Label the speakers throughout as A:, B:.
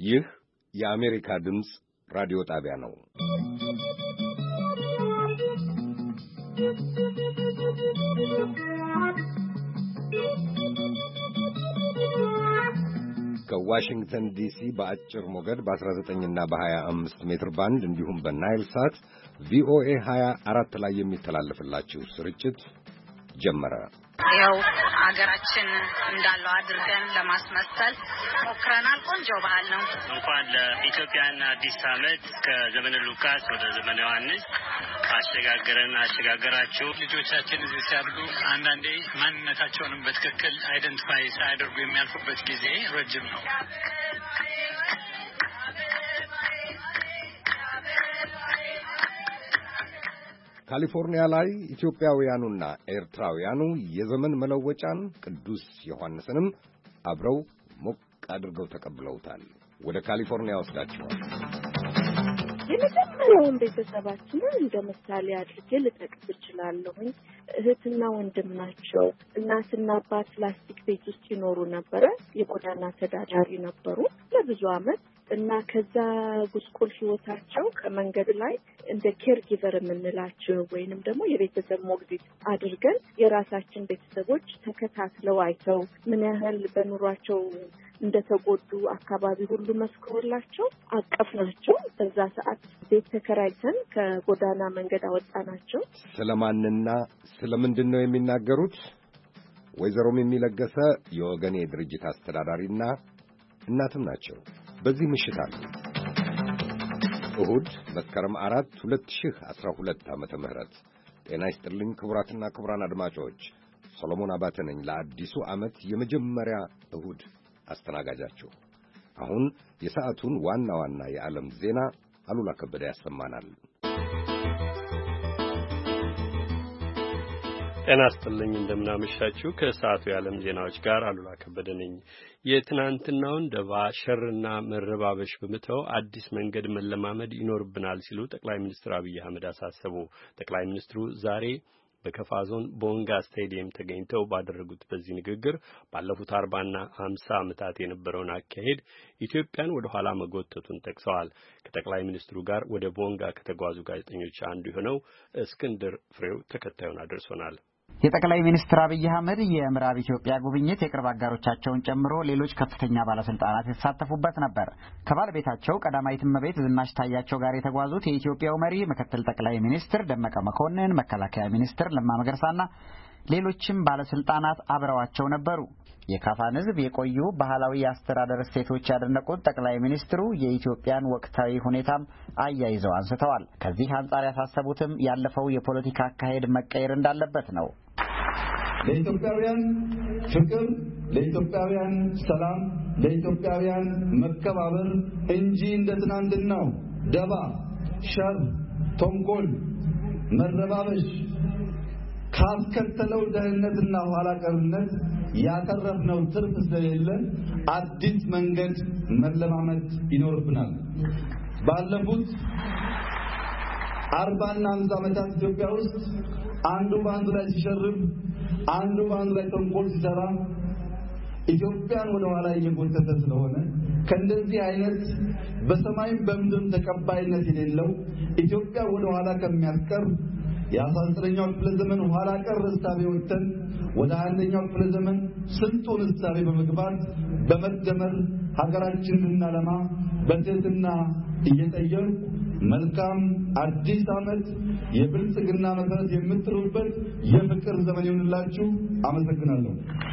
A: ይህ የአሜሪካ ድምፅ ራዲዮ ጣቢያ ነው። ከዋሽንግተን ዲሲ በአጭር ሞገድ በ19 እና በ25 ሜትር ባንድ እንዲሁም በናይል ሳት ቪኦኤ 24 ላይ የሚተላለፍላችሁ ስርጭት ጀመረ።
B: ያው ሀገራችን እንዳለው አድርገን ለማስመሰል ሞክረናል። ቆንጆ ባህል ነው።
C: እንኳን ለኢትዮጵያና አዲስ ዓመት ከዘመነ ሉቃስ ወደ ዘመነ ዮሐንስ አሸጋገራችሁ። ልጆቻችን እዚህ ሲያድጉ አንዳንዴ ማንነታቸውንም በትክክል አይደንቲፋይ ሳያደርጉ የሚያልፉበት ጊዜ ረጅም ነው።
A: ካሊፎርኒያ ላይ ኢትዮጵያውያኑና ኤርትራውያኑ የዘመን መለወጫን ቅዱስ ዮሐንስንም አብረው ሞቅ አድርገው ተቀብለውታል። ወደ ካሊፎርኒያ ወስዳቸዋል።
D: የመጀመሪያውን ቤተሰባችንን እንደ ምሳሌ አድርጌ ልጠቅስ እችላለሁ። እህትና ወንድም ናቸው። እናትና አባት ፕላስቲክ ቤት ውስጥ ይኖሩ ነበረ። የጎዳና ተዳዳሪ ነበሩ ለብዙ ዓመት እና ከዛ ጉስቁል ህይወታቸው ከመንገድ ላይ እንደ ኬር ጊቨር የምንላቸው ወይንም ደግሞ የቤተሰብ ሞግዚት አድርገን የራሳችን ቤተሰቦች ተከታትለው አይተው ምን ያህል በኑሯቸው እንደተጎዱ አካባቢ ሁሉ መስክሮላቸው አቀፍናቸው። በዛ ሰዓት ቤት ተከራይተን ከጎዳና መንገድ አወጣናቸው።
A: ስለማንና ስለምንድን ነው የሚናገሩት? ወይዘሮ የሚለገሰ የወገኔ ድርጅት አስተዳዳሪና እናትም ናቸው። በዚህ ምሽት አሉ። እሁድ መስከረም 4 2012 ዓመተ ምህረት። ጤና ይስጥልኝ ክቡራትና ክቡራን አድማጮች፣ ሰሎሞን አባተ ነኝ። ለአዲሱ ዓመት የመጀመሪያ እሁድ አስተናጋጃችሁ። አሁን የሰዓቱን ዋና ዋና የዓለም ዜና አሉላ ከበደ ያሰማናል።
E: ጤና ይስጥልኝ፣ እንደምናመሻችሁ። ከሰዓቱ የዓለም ዜናዎች ጋር አሉላ ከበደ ነኝ። የትናንትናውን ደባ ሸርና መረባበሽ በመተው አዲስ መንገድ መለማመድ ይኖርብናል ሲሉ ጠቅላይ ሚኒስትር አብይ አህመድ አሳሰቡ። ጠቅላይ ሚኒስትሩ ዛሬ በከፋ ዞን ቦንጋ ስታዲየም ተገኝተው ባደረጉት በዚህ ንግግር ባለፉት 40ና 50 ዓመታት የነበረውን አካሄድ ኢትዮጵያን ወደ ኋላ መጎተቱን ጠቅሰዋል። ከጠቅላይ ሚኒስትሩ ጋር ወደ ቦንጋ ከተጓዙ ጋዜጠኞች አንዱ የሆነው እስክንድር ፍሬው ተከታዩን አድርሶናል።
F: የጠቅላይ ሚኒስትር አብይ አህመድ የምዕራብ ኢትዮጵያ ጉብኝት የቅርብ አጋሮቻቸውን ጨምሮ ሌሎች ከፍተኛ ባለስልጣናት የተሳተፉበት ነበር። ከባለቤታቸው ቀዳማዊት እመቤት ዝናሽ ታያቸው ጋር የተጓዙት የኢትዮጵያው መሪ ምክትል ጠቅላይ ሚኒስትር ደመቀ መኮንን፣ መከላከያ ሚኒስትር ለማ መገርሳና ሌሎችም ባለስልጣናት አብረዋቸው ነበሩ። የካፋን ሕዝብ የቆዩ ባህላዊ የአስተዳደር እሴቶች ያደነቁት ጠቅላይ ሚኒስትሩ የኢትዮጵያን ወቅታዊ ሁኔታም አያይዘው አንስተዋል። ከዚህ አንጻር ያሳሰቡትም ያለፈው የፖለቲካ አካሄድ መቀየር እንዳለበት ነው።
G: ለኢትዮጵያውያን ፍቅር፣ ለኢትዮጵያውያን ሰላም፣ ለኢትዮጵያውያን መከባበር እንጂ እንደ ትናንትናው ደባ፣ ሸር፣ ተንኮል፣ መረባበሽ ካስከተለው ደህንነትና ኋላ ቀርነት ያተረፍነው ትርፍ ስለሌለ አዲስ መንገድ መለማመድ ይኖርብናል። ባለፉት 40ና 50 ዓመታት ኢትዮጵያ ውስጥ አንዱ በአንዱ ላይ ሲሸርብ፣ አንዱ በአንዱ ላይ ተንኮል ሲሰራ ኢትዮጵያን ወደ ኋላ እየጎተተ ስለሆነ ከእንደዚህ አይነት በሰማይም በምድርም ተቀባይነት የሌለው ኢትዮጵያ ወደ ኋላ ከሚያስቀር የ19ኛው ክፍለ ዘመን ኋላ ቀር እሳቤ ወጥተን ወደ 21ኛው ክፍለ ዘመን ስልጡን እሳቤ በመግባት በመደመር ሀገራችንን እናለማ በትህትና እየጠየቁ መልካም አዲስ ዓመት የብልጽግና መሰረት የምትጥሉበት የፍቅር ዘመን ይሁንላችሁ። አመሰግናለሁ።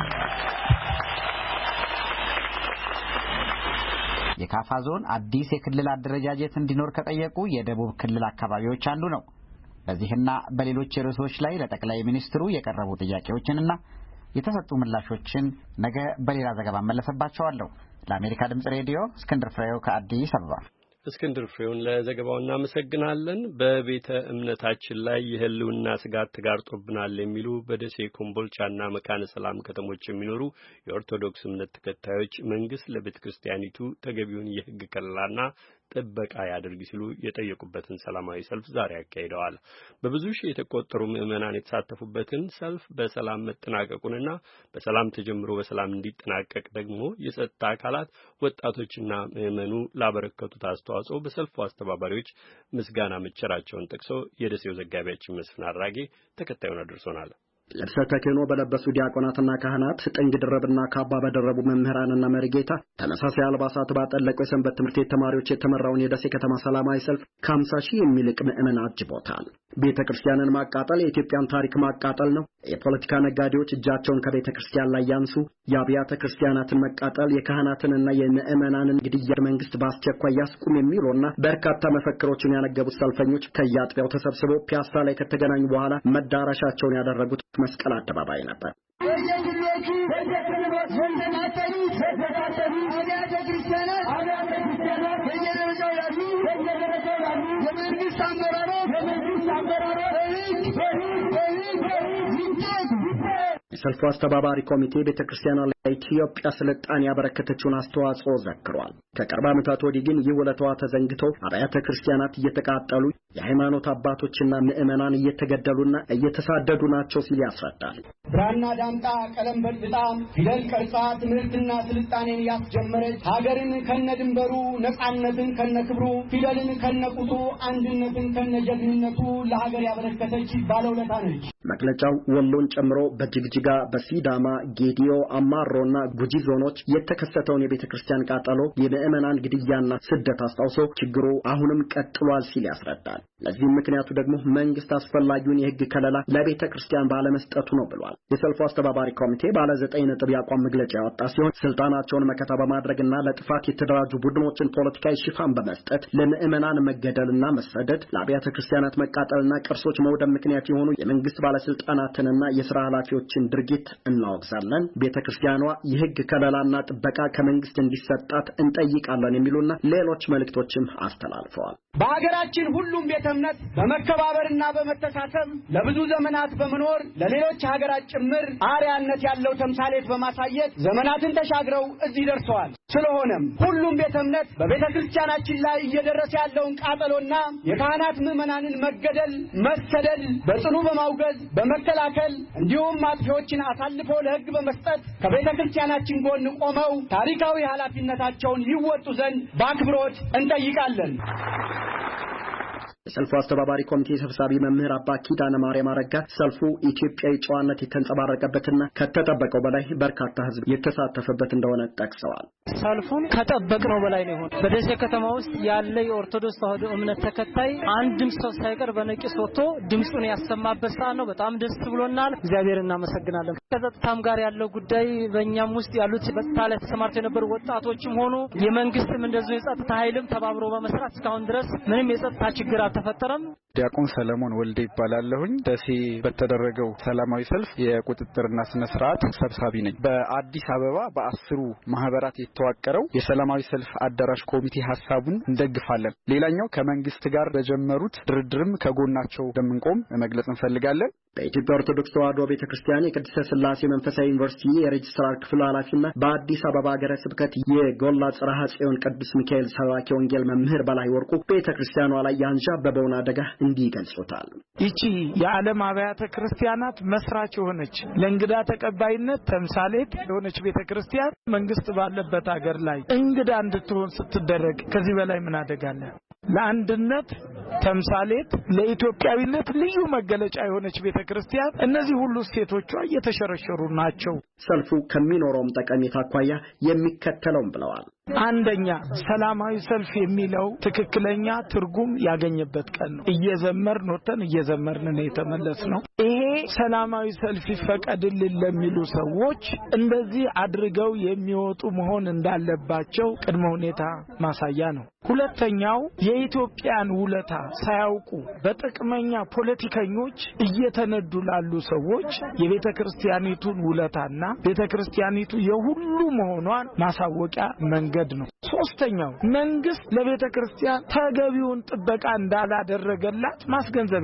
F: የካፋ ዞን አዲስ የክልል አደረጃጀት እንዲኖር ከጠየቁ የደቡብ ክልል አካባቢዎች አንዱ ነው። በዚህና በሌሎች ርዕሶች ላይ ለጠቅላይ ሚኒስትሩ የቀረቡ ጥያቄዎችንና የተሰጡ ምላሾችን ነገ በሌላ ዘገባ መለሰባቸዋለሁ። ለአሜሪካ ድምጽ ሬዲዮ እስክንድር ፍሬው ከአዲስ አበባ።
E: እስክንድር ፍሬውን ለዘገባው እናመሰግናለን። በቤተ እምነታችን ላይ የህልውና ስጋት ተጋርጦብናል የሚሉ በደሴ ኮምቦልቻና መካነ ሰላም ከተሞች የሚኖሩ የኦርቶዶክስ እምነት ተከታዮች መንግስት ለቤተ ክርስቲያኒቱ ተገቢውን የህግ ከለላና ጥበቃ ያድርግ ሲሉ የጠየቁበትን ሰላማዊ ሰልፍ ዛሬ አካሂደዋል። በብዙ ሺህ የተቆጠሩ ምዕመናን የተሳተፉበትን ሰልፍ በሰላም መጠናቀቁንና በሰላም ተጀምሮ በሰላም እንዲጠናቀቅ ደግሞ የጸጥታ አካላት ወጣቶችና ምዕመኑ ላበረከቱት አስተዋጽኦ በሰልፉ አስተባባሪዎች ምስጋና መቸራቸውን ጠቅሶ የደሴው ዘጋቢያችን መስፍን አራጌ ተከታዩን አድርሶናል።
H: ልብሰ ተክህኖ በለበሱ ዲያቆናትና ካህናት ጥንግ ድረብና ካባ በደረቡ መምህራንና መሪጌታ ተመሳሳይ አልባሳት ባጠለቀው የሰንበት ትምህርት ቤት ተማሪዎች የተመራውን የደሴ ከተማ ሰላማዊ ሰልፍ ከ50 ሺህ የሚልቅ ምዕመን አጅቦታል። ቤተ ክርስቲያንን ማቃጠል የኢትዮጵያን ታሪክ ማቃጠል ነው። የፖለቲካ ነጋዴዎች እጃቸውን ከቤተ ክርስቲያን ላይ ያንሱ። የአብያተ ክርስቲያናትን መቃጠል የካህናትንና የምዕመናንን ግድያ መንግስት በአስቸኳይ ያስቁም የሚሉና በርካታ መፈክሮችን ያነገቡት ሰልፈኞች ከያጥቢያው ተሰብስበው ፒያሳ ላይ ከተገናኙ በኋላ መዳረሻቸውን ያደረጉት መስቀል አደባባይ ነበር። የሰልፉ አስተባባሪ ኮሚቴ ቤተክርስቲያኗ ለኢትዮጵያ ስልጣኔ ያበረከተችውን አስተዋጽኦ ዘክሯል። ከቅርብ ዓመታት ወዲህ ግን ይህ ውለታዋ ተዘንግቶ አብያተ ክርስቲያናት እየተቃጠሉ የሃይማኖት አባቶችና ምዕመናን እየተገደሉና እየተሳደዱ ናቸው ሲል ያስረዳል።
I: ብራና ዳምጣ ቀለም በጥብጣ ፊደል ቀርጻ ትምህርትና ስልጣኔን ያስጀመረች ሀገርን ከነድንበሩ ነጻነትን ከነክብሩ ፊደልን ከነቁጡ አንድነትን ከነጀግንነቱ ለሀገር ያበረከተች ባለውለታ ነች።
H: መግለጫው ወሎን ጨምሮ በጅግጅጋ፣ በሲዳማ፣ ጌዲዮ፣ አማሮና ጉጂ ዞኖች የተከሰተውን የቤተ ክርስቲያን ቃጠሎ፣ የምዕመናን ግድያና ስደት አስታውሶ ችግሩ አሁንም ቀጥሏል ሲል ያስረዳል። ለዚህም ምክንያቱ ደግሞ መንግስት አስፈላጊውን የህግ ከለላ ለቤተ ክርስቲያን ባለመስጠቱ ነው ብሏል። የሰልፉ አስተባባሪ ኮሚቴ ባለ 9 ነጥብ ያቋም መግለጫ ያወጣ ሲሆን ስልጣናቸውን መከታ በማድረግና ለጥፋት የተደራጁ ቡድኖችን ፖለቲካዊ ሽፋን በመስጠት ለምዕመናን መገደልና መሰደድ፣ ለአብያተ ክርስቲያናት መቃጠልና ቅርሶች መውደም ምክንያት የሆኑ የመንግስት ባለስልጣናትንና የሥራ ኃላፊዎችን ድርጊት እናወግዛለን። ቤተ ክርስቲያኗ የህግ ከለላና ጥበቃ ከመንግስት እንዲሰጣት እንጠይቃለን የሚሉና ሌሎች መልእክቶችም አስተላልፈዋል።
I: በአገራችን ሁሉም ቤተ እምነት በመከባበርና በመተሳሰብ ለብዙ ዘመናት በመኖር ለሌሎች ሀገራት ጭምር አርአያነት ያለው ተምሳሌት በማሳየት ዘመናትን ተሻግረው እዚህ ደርሰዋል። ስለሆነም ሁሉም ቤተ እምነት በቤተ ክርስቲያናችን ላይ እየደረሰ ያለውን ቃጠሎና የካህናት ምዕመናንን መገደል፣ መሰደድ በጽኑ በማውገዝ በመከላከል እንዲሁም አጥፊዎችን አሳልፎ ለህግ በመስጠት ከቤተ ክርስቲያናችን ጎን ቆመው ታሪካዊ ኃላፊነታቸውን ይወጡ ዘንድ በአክብሮት እንጠይቃለን።
H: የሰልፉ አስተባባሪ ኮሚቴ ሰብሳቢ መምህር አባ ኪዳነ ማርያም አረጋ ሰልፉ ኢትዮጵያዊ ጨዋነት የተንጸባረቀበትና ከተጠበቀው በላይ በርካታ ህዝብ የተሳተፈበት እንደሆነ ጠቅሰዋል።
J: ሰልፉን ከጠበቅነው በላይ ነው። በደሴ ከተማ ውስጥ ያለ የኦርቶዶክስ ተዋሕዶ እምነት ተከታይ አንድም ሰው ሳይቀር በነቂስ ወጥቶ ድምጹን ያሰማበት ሰዓት ነው። በጣም ደስ ብሎናል። እግዚአብሔር እናመሰግናለን። ከጸጥታም ጋር ያለው ጉዳይ በእኛም ውስጥ ያሉት በጸጥታ ላይ ተሰማርተው የነበሩ ወጣቶችም ሆኑ የመንግስትም እንደዚሁ የጸጥታ ኃይልም ተባብሮ በመስራት እስካሁን ድረስ ምንም የጸጥታ ችግር ተፈጠረም።
K: ዲያቆን ሰለሞን ወልዴ ይባላለሁኝ። ደሴ በተደረገው ሰላማዊ ሰልፍ የቁጥጥርና ስነ ስርዓት ሰብሳቢ ነኝ። በአዲስ አበባ በ10 ማህበራት የተዋቀረው የሰላማዊ ሰልፍ አዳራሽ ኮሚቴ ሐሳቡን እንደግፋለን። ሌላኛው ከመንግስት ጋር በጀመሩት ድርድርም ከጎናቸው እንደምንቆም መግለጽ እንፈልጋለን።
H: በኢትዮጵያ ኦርቶዶክስ ተዋሕዶ ቤተክርስቲያን የቅድስተ ሥላሴ መንፈሳዊ ዩኒቨርሲቲ የሬጅስትራር ክፍል ኃላፊና በአዲስ አበባ ሀገረ ስብከት የጎላ ጽርሐ ጽዮን ቅዱስ ሚካኤል ሰባኪ ወንጌል መምህር በላይ ወርቁ ቤተክርስቲያኗ ላይ ያንዣበበውን አደጋ እንዲህ ገልጾታል።
L: ይቺ የዓለም አብያተ ክርስቲያናት መስራች የሆነች ለእንግዳ ተቀባይነት ተምሳሌት የሆነች ቤተክርስቲያን መንግስት ባለበት ሀገር ላይ እንግዳ እንድትሆን ስትደረግ ከዚህ በላይ ምን አደጋ አለ? ለአንድነት ተምሳሌት ለኢትዮጵያዊነት ልዩ መገለጫ የሆነች ቤተክርስቲያን እነዚህ ሁሉ ሴቶቿ እየተሸረሸሩ ናቸው።
H: ሰልፉ ከሚኖረውም ጠቀሜታ አኳያ የሚከተለውም ብለዋል።
L: አንደኛ ሰላማዊ ሰልፍ የሚለው ትክክለኛ ትርጉም ያገኘበት ቀን ነው። እየዘመርን ወጥተን እየዘመርን ነው የተመለስነው። ይሄ ሰላማዊ ሰልፍ ይፈቀድልን ለሚሉ ሰዎች እንደዚህ አድርገው የሚወጡ መሆን እንዳለባቸው ቅድመ ሁኔታ ማሳያ ነው። ሁለተኛው የኢትዮጵያን ውለታ ሳያውቁ በጥቅመኛ ፖለቲከኞች እየተነዱ ላሉ ሰዎች የቤተክርስቲያኒቱን ውለታና ቤተክርስቲያኒቱ የሁሉ መሆኗን ማሳወቂያ መንገድ ነው። ሶስተኛው መንግስት ለቤተክርስቲያን ተገቢውን ጥበቃ እንዳላደረገላት ማስገንዘቢያ ነው።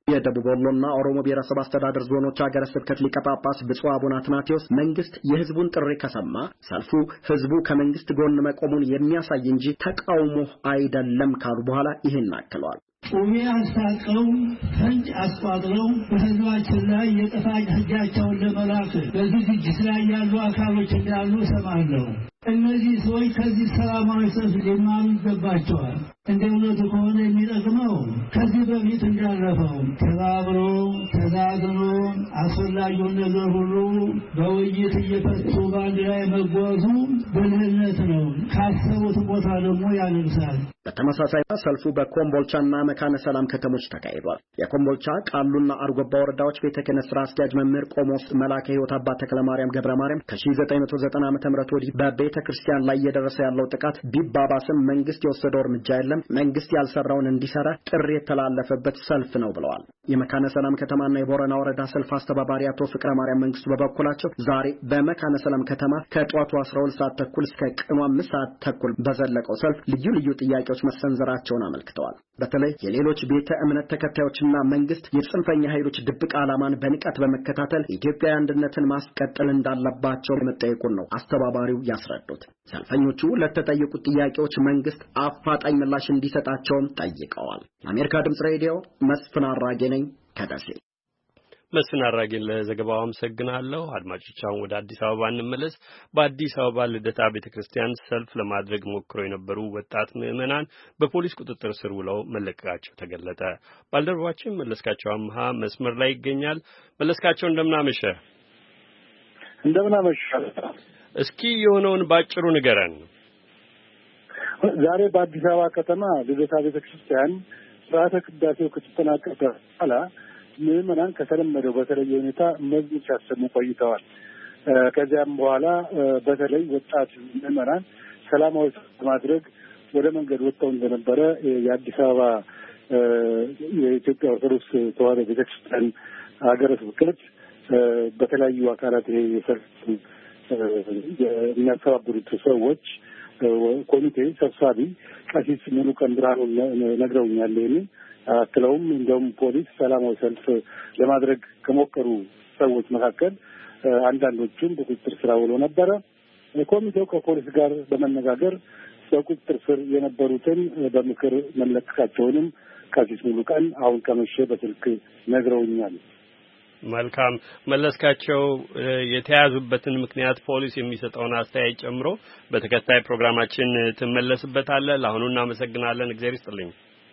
H: የደቡብ ወሎና ኦሮሞ ብሔረሰብ አስተዳደር ዞኖች ሀገረ ስብከት ሊቀ ጳጳስ ብፁዕ አቡነ አትናቴዎስ መንግስት የህዝቡን ጥሪ ከሰማ ሰልፉ ህዝቡ ከመንግስት ጎን መቆሙን የሚያሳይ እንጂ ተቃውሞ አይደለም ካሉ በኋላ ይህን አክለዋል።
M: ኡሚ አስታቀው ፈንጅ አስቋጥረው በህዝባችን ላይ የጥፋት ህጃቸውን ለመላክ በዝግጅት ላይ ያሉ አካሎች እንዳሉ ሰማለሁ። እነዚህ ሰዎች ከዚህ ሰላማዊ ሰልፍ ሊማሩ ይገባቸዋል። እንደ እውነቱ ከሆነ የሚጠቅመው ከዚህ በፊት እንዳለፈው ተባብሮ ተዛዝኖ አስፈላጊውን ነገር ሁሉ በውይይት እየፈቱ በአንድ ላይ መጓዙ ብልህነት ነው። ካሰቡት ቦታ ደግሞ ያደርሳል።
H: በተመሳሳይ ሰልፉ በኮምቦልቻና መካነ ሰላም ከተሞች ተካሂዷል። የኮምቦልቻ ቃሉና አርጎባ ወረዳዎች ቤተ ክህነት ስራ አስኪያጅ መምህር ቆሞስ መላከ ሕይወት አባ ተክለ ማርያም ገብረ ማርያም ከ1990 ዓ.ም ወዲህ በቤተ ክርስቲያን ላይ እየደረሰ ያለው ጥቃት ቢባባስም መንግስት የወሰደው እርምጃ የለም፣ መንግስት ያልሰራውን እንዲሰራ ጥሪ የተላለፈበት ሰልፍ ነው ብለዋል። የመካነ ሰላም ከተማና የቦረና ወረዳ ሰልፍ አስተባባሪ አቶ ፍቅረ ማርያም መንግስቱ በበኩላቸው ዛሬ በመካነ ሰላም ከተማ ከጧቱ 12 ሰዓት ተኩል እስከ ቀኑ 5 ሰዓት ተኩል በዘለቀው ሰልፍ ልዩ ልዩ ጥያቄዎች መሰንዘራቸውን አመልክተዋል። በተለይ የሌሎች ቤተ እምነት ተከታዮችና መንግስት የጽንፈኛ ኃይሎች ድብቅ ዓላማን በንቃት በመከታተል ኢትዮጵያዊ አንድነትን ማስቀጠል እንዳለባቸው መጠየቁን ነው አስተባባሪው ያስረዱት። ሰልፈኞቹ ለተጠየቁት ጥያቄዎች መንግስት አፋጣኝ ምላሽ እንዲሰጣቸውም ጠይቀዋል። ለአሜሪካ ድምጽ ሬዲዮ መስፍን አራጌ ነኝ ከደሴ።
E: መስፍን አራጌን ለዘገባው አመሰግናለሁ። አድማጮች አሁን ወደ አዲስ አበባ እንመለስ። በአዲስ አበባ ልደታ ቤተክርስቲያን ሰልፍ ለማድረግ ሞክረው የነበሩ ወጣት ምዕመናን በፖሊስ ቁጥጥር ስር ውለው መለቀቃቸው ተገለጠ። ባልደረባችን መለስካቸው አምሃ መስመር ላይ ይገኛል። መለስካቸው እንደምናመሸ እስኪ የሆነውን ባጭሩ ንገረን።
N: ዛሬ በአዲስ አበባ ከተማ ልደታ ቤተክርስቲያን ስርዓተ ቅዳሴው ከተጠናቀቀ በኋላ ምዕመናን ከተለመደው በተለየ ሁኔታ መዝሙር ሲያሰሙ ቆይተዋል። ከዚያም በኋላ በተለይ ወጣት ምዕመናን ሰላማዊ ማድረግ ወደ መንገድ ወጥተው እንደነበረ የአዲስ አበባ የኢትዮጵያ ኦርቶዶክስ ተዋሕዶ ቤተክርስቲያን ሀገረ ስብከት በተለያዩ አካላት የሚያስተባብሩት ሰዎች ኮሚቴ ሰብሳቢ ቀሲስ ሙሉቀን ብርሃኑ ነግረውኛል። ይህንን አክለውም እንደውም ፖሊስ ሰላማዊ ሰልፍ ለማድረግ ከሞከሩ ሰዎች መካከል አንዳንዶቹም በቁጥጥር ስር ውለው ነበረ። ኮሚቴው ከፖሊስ ጋር በመነጋገር በቁጥጥር ስር የነበሩትን በምክር መለቀቃቸውንም ቀሲስ ሙሉቀን አሁን ከመሸ በስልክ ነግረውኛል።
E: መልካም መለስካቸው፣ የተያዙበትን ምክንያት ፖሊስ የሚሰጠውን አስተያየት ጨምሮ በተከታይ ፕሮግራማችን ትመለስበታለህ። ለአሁኑ እናመሰግናለን። እግዚአብሔር ይስጥልኝ።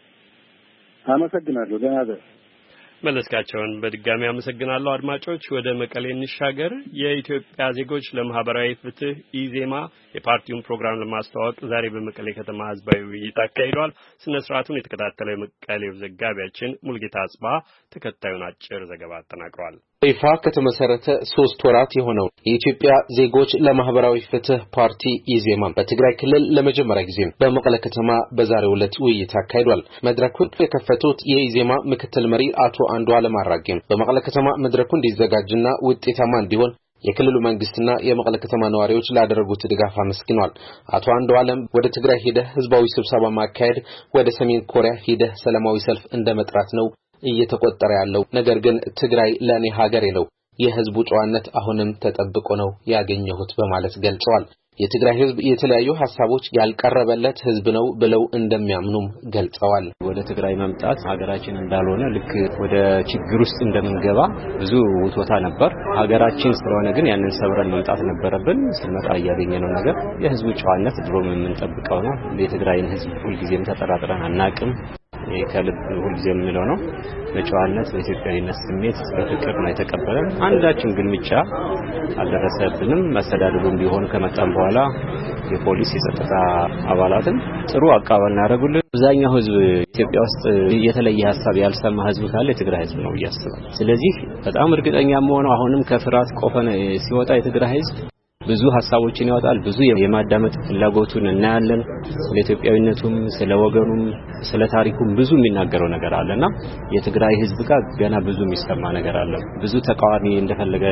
N: አመሰግናለሁ። ደህና ደር
E: መለስካቸውን በድጋሚ አመሰግናለሁ። አድማጮች ወደ መቀሌ እንሻገር። የኢትዮጵያ ዜጎች ለማህበራዊ ፍትህ ኢዜማ የፓርቲውን ፕሮግራም ለማስተዋወቅ ዛሬ በመቀሌ ከተማ ህዝባዊ ውይይት አካሂዷል። ስነ ስርዓቱን የተከታተለው የመቀሌው ዘጋቢያችን ሙልጌታ አጽባ ተከታዩን አጭር ዘገባ አጠናቅሯል።
O: ይፋ ከተመሰረተ 3 ወራት የሆነው የኢትዮጵያ ዜጎች ለማህበራዊ ፍትህ ፓርቲ ኢዜማ በትግራይ ክልል ለመጀመሪያ ጊዜ በመቀሌ ከተማ በዛሬው ዕለት ውይይት አካሂዷል። መድረኩን የከፈቱት የኢዜማ ምክትል መሪ አቶ አንዱዓለም አራጌም በመቀሌ ከተማ መድረኩ እንዲዘጋጅና ውጤታማ እንዲሆን የክልሉ መንግስትና የመቀሌ ከተማ ነዋሪዎች ላደረጉት ድጋፍ አመስግነዋል። አቶ አንዱዓለም ወደ ትግራይ ሄደህ ህዝባዊ ስብሰባ ማካሄድ ወደ ሰሜን ኮሪያ ሄደህ ሰላማዊ ሰልፍ እንደመጥራት ነው እየተቆጠረ ያለው። ነገር ግን ትግራይ ለኔ ሀገሬ ነው፣ የህዝቡ ጨዋነት አሁንም ተጠብቆ ነው ያገኘሁት በማለት ገልጸዋል። የትግራይ ህዝብ የተለያዩ ሐሳቦች ያልቀረበለት ህዝብ ነው ብለው እንደሚያምኑም ገልጸዋል።
P: ወደ ትግራይ መምጣት ሀገራችን እንዳልሆነ ልክ ወደ ችግር ውስጥ እንደምንገባ ብዙ ውትወታ ነበር። ሀገራችን ስለሆነ ግን ያንን ሰብረን መምጣት ነበረብን። ስንመጣ ያገኘነው ነገር የህዝቡ ጨዋነት ድሮም የምንጠብቀው ነው። የትግራይን ህዝብ ሁልጊዜም ተጠራጥረን አናቅም። ከልብ ሁልጊዜ የምንለው ነው። በጨዋነት በኢትዮጵያዊነት ስሜት በፍቅር ነው የተቀበለን። አንዳችን ግን ብቻ አልደረሰብንም። መስተዳድሩም ቢሆን ከመጣን በኋላ የፖሊስ የጸጥታ አባላትን ጥሩ አቀባበል ያደረጉልን። አብዛኛው ህዝብ ኢትዮጵያ ውስጥ የተለየ ሐሳብ ያልሰማ ህዝብ ካለ የትግራይ ህዝብ ነው ያስባል። ስለዚህ በጣም እርግጠኛ መሆኑ አሁንም ከፍርሃት ቆፈን ሲወጣ የትግራይ ህዝብ ብዙ ሐሳቦችን ያወጣል። ብዙ የማዳመጥ ፍላጎቱን እናያለን። ስለ ኢትዮጵያዊነቱም ስለ ወገኑም ስለ ታሪኩም ብዙ የሚናገረው ነገር አለና የትግራይ ህዝብ ጋር ገና ብዙ የሚሰማ ነገር አለ። ብዙ ተቃዋሚ እንደፈለገ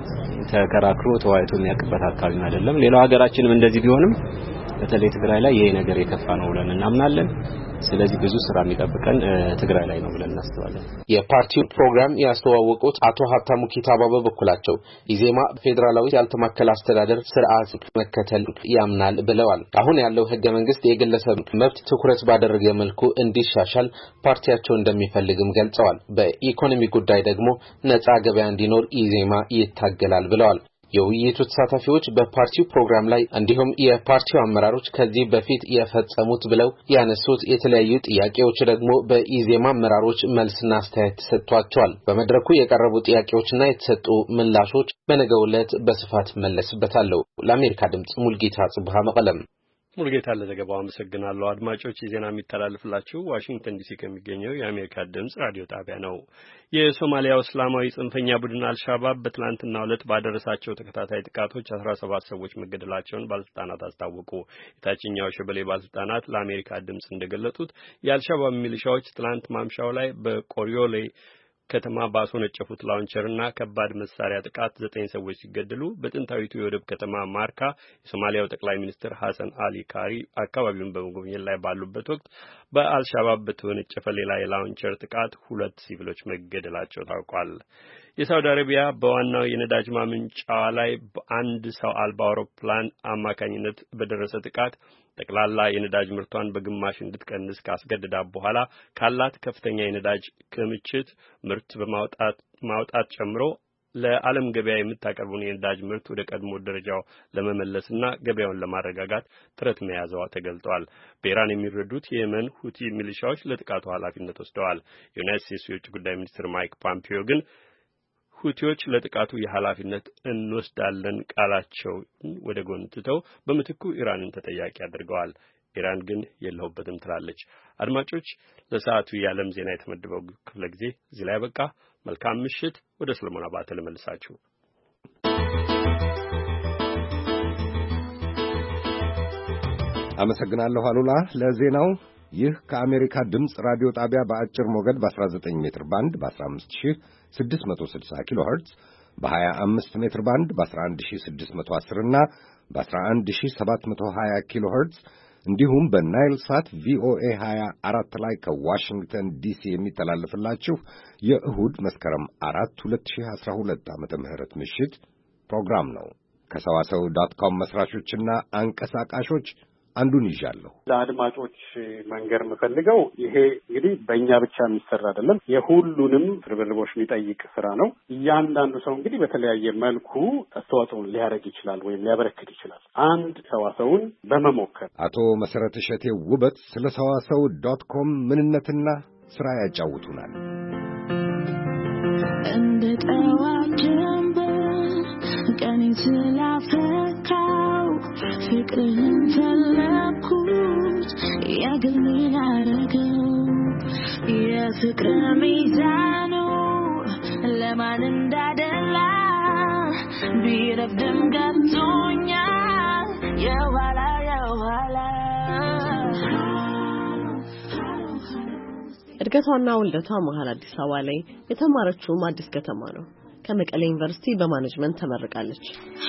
P: ተከራክሮ ተዋይቶ የሚያቀበት አካባቢ አይደለም። ሌላው ሀገራችንም እንደዚህ ቢሆንም በተለይ ትግራይ ላይ ይሄ ነገር የከፋ ነው ብለን እናምናለን። ስለዚህ ብዙ ስራ የሚጠብቀን ትግራይ ላይ ነው ብለን እናስባለን።
O: የፓርቲው ፕሮግራም ያስተዋወቁት አቶ ሀብታሙ ኪታባ በበኩላቸው ኢዜማ ፌደራላዊ ያልተማከለ አስተዳደር ስርዓት መከተል ያምናል ብለዋል። አሁን ያለው ህገ መንግስት የግለሰብ መብት ትኩረት ባደረገ መልኩ እንዲሻሻል ፓርቲያቸው እንደሚፈልግም ገልጸዋል። በኢኮኖሚ ጉዳይ ደግሞ ነፃ ገበያ እንዲኖር ኢዜማ ይታገላል ብለዋል። የውይይቱ ተሳታፊዎች በፓርቲው ፕሮግራም ላይ እንዲሁም የፓርቲው አመራሮች ከዚህ በፊት የፈጸሙት ብለው ያነሱት የተለያዩ ጥያቄዎች ደግሞ በኢዜማ አመራሮች መልስና አስተያየት ተሰጥቷቸዋል። በመድረኩ የቀረቡ ጥያቄዎችና የተሰጡ ምላሾች በነገው ዕለት በስፋት መለስበታለሁ። ለአሜሪካ ድምጽ ሙልጌታ ጽብሃ መቀለም።
E: ሙልጌታ ለዘገባው አመሰግናለሁ። አድማጮች የዜና የሚተላለፍላችሁ ዋሽንግተን ዲሲ ከሚገኘው የአሜሪካ ድምጽ ራዲዮ ጣቢያ ነው። የሶማሊያው እስላማዊ ጽንፈኛ ቡድን አልሻባብ በትላንትናው ዕለት ባደረሳቸው ተከታታይ ጥቃቶች 17 ሰዎች መገደላቸውን ባለስልጣናት አስታወቁ። የታችኛው ሸበሌ ባለስልጣናት ለአሜሪካ ድምጽ እንደገለጹት የአልሻባብ ሚሊሻዎች ትላንት ማምሻው ላይ በቆሪዮሌ ከተማ ባስወነጨፉት ላውንቸርና ከባድ መሳሪያ ጥቃት 9 ሰዎች ሲገደሉ በጥንታዊቱ የወደብ ከተማ ማርካ የሶማሊያው ጠቅላይ ሚኒስትር ሐሰን አሊ ካሪ አካባቢውን በመጎብኘት ላይ ባሉበት ወቅት በአልሻባብ በተወነጨፈ ሌላ የላውንቸር ጥቃት 2 ሲቪሎች መገደላቸው ታውቋል። የሳውዲ አረቢያ በዋናው የነዳጅ ማመንጫዋ ላይ በአንድ ሰው አልባ አውሮፕላን አማካኝነት በደረሰ ጥቃት ጠቅላላ የነዳጅ ምርቷን በግማሽ እንድትቀንስ ካስገደዳ በኋላ ካላት ከፍተኛ የነዳጅ ክምችት ምርት በማውጣት ጨምሮ ለዓለም ገበያ የምታቀርበውን የነዳጅ ምርት ወደ ቀድሞ ደረጃው ለመመለስና ገበያውን ለማረጋጋት ጥረት መያዟ ተገልጧል። በኢራን የሚረዱት የየመን ሁቲ ሚሊሻዎች ለጥቃቱ ኃላፊነት ወስደዋል። የዩናይትድ ስቴትስ የውጭ ጉዳይ ሚኒስትር ማይክ ፖምፒዮ ግን ሁቲዎች ለጥቃቱ የኃላፊነት እንወስዳለን ቃላቸውን ወደ ጎን ትተው በምትኩ ኢራንን ተጠያቂ አድርገዋል። ኢራን ግን የለሁበትም ትላለች። አድማጮች ለሰዓቱ የዓለም ዜና የተመደበው ክፍለ ጊዜ እዚህ ላይ ያበቃ። መልካም ምሽት። ወደ ሰለሞን አባተ ልመልሳችሁ።
A: አመሰግናለሁ አሉላ ለዜናው። ይህ ከአሜሪካ ድምጽ ራዲዮ ጣቢያ በአጭር ሞገድ በ19 ሜትር ባንድ በ15660 ኪሎ ሄርትዝ በ25 ሜትር ባንድ በ11610 እና በ11720 ኪሎ ሄርትዝ እንዲሁም በናይል ሳት ቪኦኤ 24 ላይ ከዋሽንግተን ዲሲ የሚተላለፍላችሁ የእሁድ መስከረም 4 2012 ዓመተ ምህረት ምሽት ፕሮግራም ነው። ከሰዋሰው.com መስራቾችና አንቀሳቃሾች አንዱን ይዣለሁ።
Q: ለአድማጮች መንገር የምፈልገው ይሄ እንግዲህ በእኛ ብቻ የሚሰራ አይደለም፣ የሁሉንም ርብርቦች የሚጠይቅ ስራ ነው። እያንዳንዱ ሰው እንግዲህ በተለያየ መልኩ አስተዋጽኦን ሊያደርግ ይችላል ወይም ሊያበረክት ይችላል። አንድ ሰዋሰውን በመሞከር
A: አቶ መሰረት እሸቴ ውበት ስለ ሰዋሰው.com ምንነትና ስራ ያጫውቱናል።
R: እንደ ጠዋት ጀንበር ቀኔ ስላፈካው ፍቅርህን ፈለኩት የግሌ አረገው የፍቅር ሚዛኑ ለማን እንዳደላ ቢረፍድም ገብቶኛል የኋላ
S: እድገቷና ውልደቷ መሀል አዲስ አበባ ላይ የተማረችውም አዲስ ከተማ ነው። ከመቀሌ ዩኒቨርሲቲ በማኔጅመንት ተመርቃለች።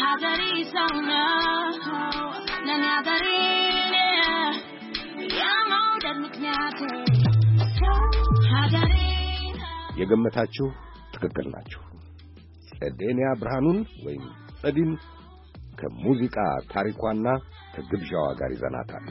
A: የገመታችሁ ትክክል ናችሁ። ጸደኒያ ብርሃኑን ወይም ጸዲን ከሙዚቃ ታሪኳና ከግብዣዋ ጋር ይዘናታል።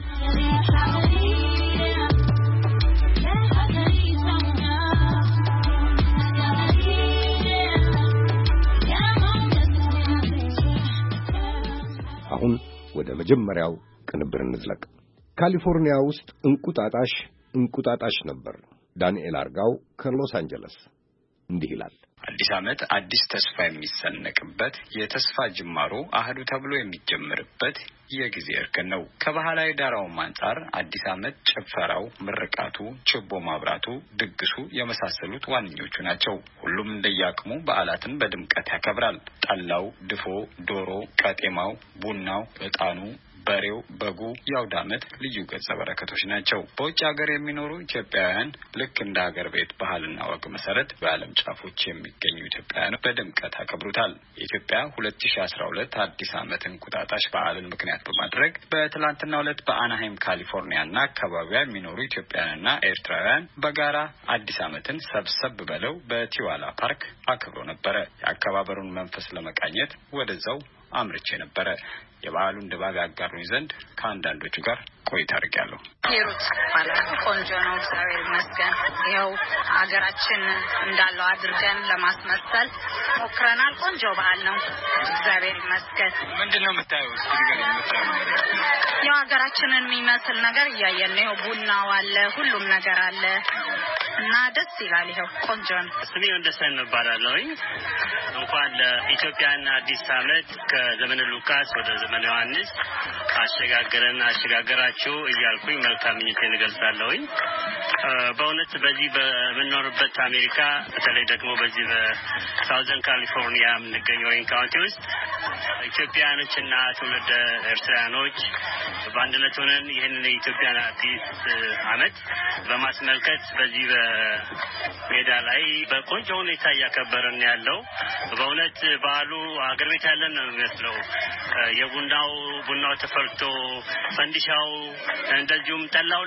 A: አሁን ወደ መጀመሪያው ቅንብር እንዝለቅ። ካሊፎርኒያ ውስጥ እንቁጣጣሽ ነበር። ዳንኤል አርጋው ከሎስ አንጀለስ እንዲህ ይላል።
T: አዲስ ዓመት አዲስ ተስፋ የሚሰነቅበት የተስፋ ጅማሮ አህዱ ተብሎ የሚጀምርበት የጊዜ እርከን ነው። ከባህላዊ ዳራውም አንፃር አዲስ ዓመት ጭፈራው፣ ምርቃቱ፣ ችቦ ማብራቱ፣ ድግሱ የመሳሰሉት ዋነኞቹ ናቸው። ሁሉም እንደያቅሙ በዓላትን በድምቀት ያከብራል። ጠላው፣ ድፎ፣ ዶሮ፣ ቀጤማው፣ ቡናው፣ ዕጣኑ፣ በሬው፣ በጉ የአውደ ዓመት ልዩ ገጸ በረከቶች ናቸው። በውጭ ሀገር የሚኖሩ ኢትዮጵያውያን ልክ እንደ ሀገር ቤት ባህልና ወግ መሰረት በዓለም ጫፎች የሚገኙ ኢትዮጵያውያን በድምቀት ያከብሩታል። የኢትዮጵያ 2012 አዲስ ዓመት እንቁጣጣሽ በዓልን ምክንያት በማድረግ በትላንትናው ዕለት በአናሃይም ካሊፎርኒያና አካባቢዋ የሚኖሩ ኢትዮጵያውያንና ኤርትራውያን በጋራ አዲስ ዓመትን ሰብሰብ ብለው በቲዋላ ፓርክ አክብረው ነበረ። የአከባበሩን መንፈስ ለመቃኘት ወደዛው አምርቼ ነበረ። የበዓሉን ድባብ ያጋሩኝ ዘንድ ከአንዳንዶቹ ጋር ቆይታ አድርጌያለሁ።
B: ሂሩት ማለት ቆንጆ ነው፣ እግዚአብሔር ይመስገን። ይኸው ሀገራችን እንዳለው አድርገን ለማስመሰል ሞክረናል። ቆንጆ በዓል ነው፣ እግዚአብሔር ይመስገን።
T: ምንድን ነው የምታየው? እስኪ ንገረኝ።
B: ያው ሀገራችንን የሚመስል ነገር እያየን ነው። ቡናው አለ፣ ሁሉም ነገር አለ እና ደስ ይላል። ይኸው ቆንጆ ነው።
U: ስሜ ወንደሰን እባላለሁኝ። እንኳን ለኢትዮጵያና አዲስ ዓመት ከዘመነ ሉቃስ ወደ ዘመነ ዮሐንስ አሸጋገራችሁ እያልኩኝ መልካም ምኞቴን እገልጻለሁኝ። በእውነት በዚህ በምንኖርበት አሜሪካ በተለይ ደግሞ በዚህ በሳውዘርን ካሊፎርኒያ የምንገኘው ኦሬንጅ ካውንቲ ውስጥ ኢትዮጵያኖችና ትውልደ ኤርትራውያኖች በአንድነት ሆነን ይህንን የኢትዮጵያን አዲስ ዓመት በማስመልከት በዚህ በሜዳ ላይ በቆንጆ ሁኔታ እያከበርን ያለው በእውነት በዓሉ አገር ቤት ያለን ነው የሚመስለው። ቡናው ተፈልቶ ፈንዲሻው እንደዚሁም ጠላው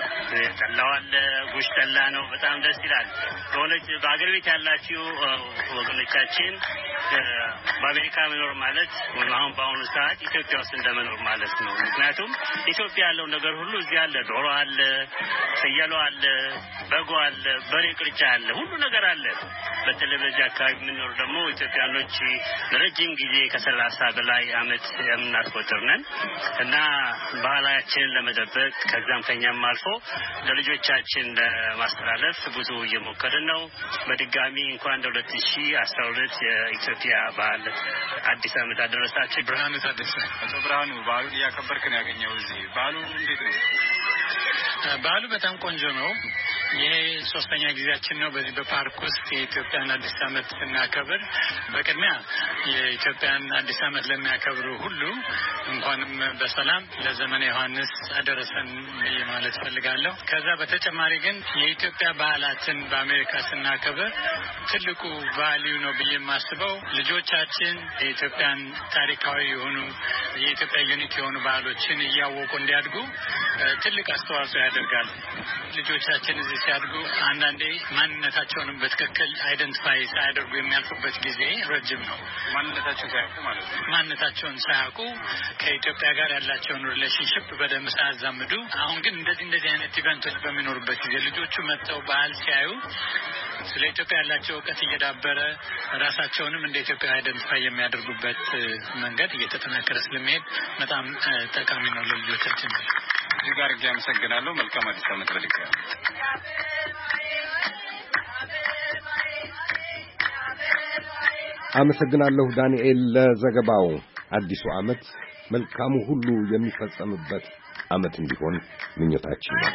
U: አለ ጉሽ ጠላ ነው። በጣም ደስ ይላል። በእውነት በአገር ቤት ያላችሁ ወገኖቻችን በአሜሪካ መኖር ማለት አሁን በአሁኑ ሰዓት ኢትዮጵያ ውስጥ እንደመኖር ማለት ነው። ምክንያቱም ኢትዮጵያ ያለው ነገር ሁሉ እዚህ አለ። ዶሮ አለ፣ ፍየሉ አለ፣ በጎ አለ፣ በሬ ቅርጫ አለ፣ ሁሉ ነገር አለ። በተለይ በዚህ አካባቢ የምንኖር ደግሞ ኢትዮጵያኖች ለረጅም ጊዜ ከ30 በላይ ዓመት የምናስቆጥር ነን እና ባህላችንን ለመጠበቅ ከዛም ከኛም አልፎ ለልጆቻችን ለማስተላለፍ ብዙ እየሞከርን ነው። በድጋሚ እንኳን ለ2012 የኢትዮጵያ በዓል አዲስ ዓመት አደረሳችሁ።
T: ብርሃኑ ታደሰ። አቶ ብርሃኑ በዓሉን እያከበርክ ነው ያገኘው እዚህ። በዓሉ እንዴት ነው?
C: በዓሉ በጣም ቆንጆ ነው። ይሄ ሶስተኛ ጊዜያችን ነው በዚህ በፓርክ ውስጥ የኢትዮጵያን አዲስ ዓመት ስናከብር። በቅድሚያ የኢትዮጵያን አዲስ ዓመት ለሚያከብሩ ሁሉ እንኳንም በሰላም ለዘመነ ዮሐንስ አደረሰን ብዬ ማለት ፈልጋለሁ። ከዛ በተጨማሪ ግን የኢትዮጵያ በዓላትን በአሜሪካ ስናከብር ትልቁ ቫልዩ ነው ብዬ የማስበው ልጆቻችን የኢትዮጵያን ታሪካዊ የሆኑ የኢትዮጵያ ዩኒክ የሆኑ ባህሎችን እያወቁ እንዲያድጉ ትልቅ አስተዋጽኦ ያደርጋል። ልጆቻችን እዚህ ሲያድጉ አንዳንዴ ማንነታቸውንም በትክክል አይደንቲፋይ ሳያደርጉ የሚያልፉበት ጊዜ ረጅም ነው። ማንነታቸውን ሳያውቁ ከኢትዮጵያ ጋር ያላቸውን ሪሌሽንሽፕ በደንብ ሳያዛምዱ፣ አሁን ግን እንደዚህ አይነት ኢቨንቶች በሚኖሩበት ጊዜ ልጆቹ መጥተው ባህል ሲያዩ ስለ ኢትዮጵያ ያላቸው እውቀት እየዳበረ ራሳቸውንም እንደ ኢትዮጵያ አይደንቲፋይ የሚያደርጉበት መንገድ እየተጠናከረ ስለሚሄድ በጣም ጠቃሚ ነው ለልጆቻችን።
T: እዚህ ጋር አመሰግናለሁ። መልካም አዲስ ዓመት በድጋሚ።
A: አመሰግናለሁ ዳንኤል ለዘገባው። አዲሱ ዓመት መልካሙ ሁሉ የሚፈጸምበት ዓመት እንዲሆን ምኞታችን ነው።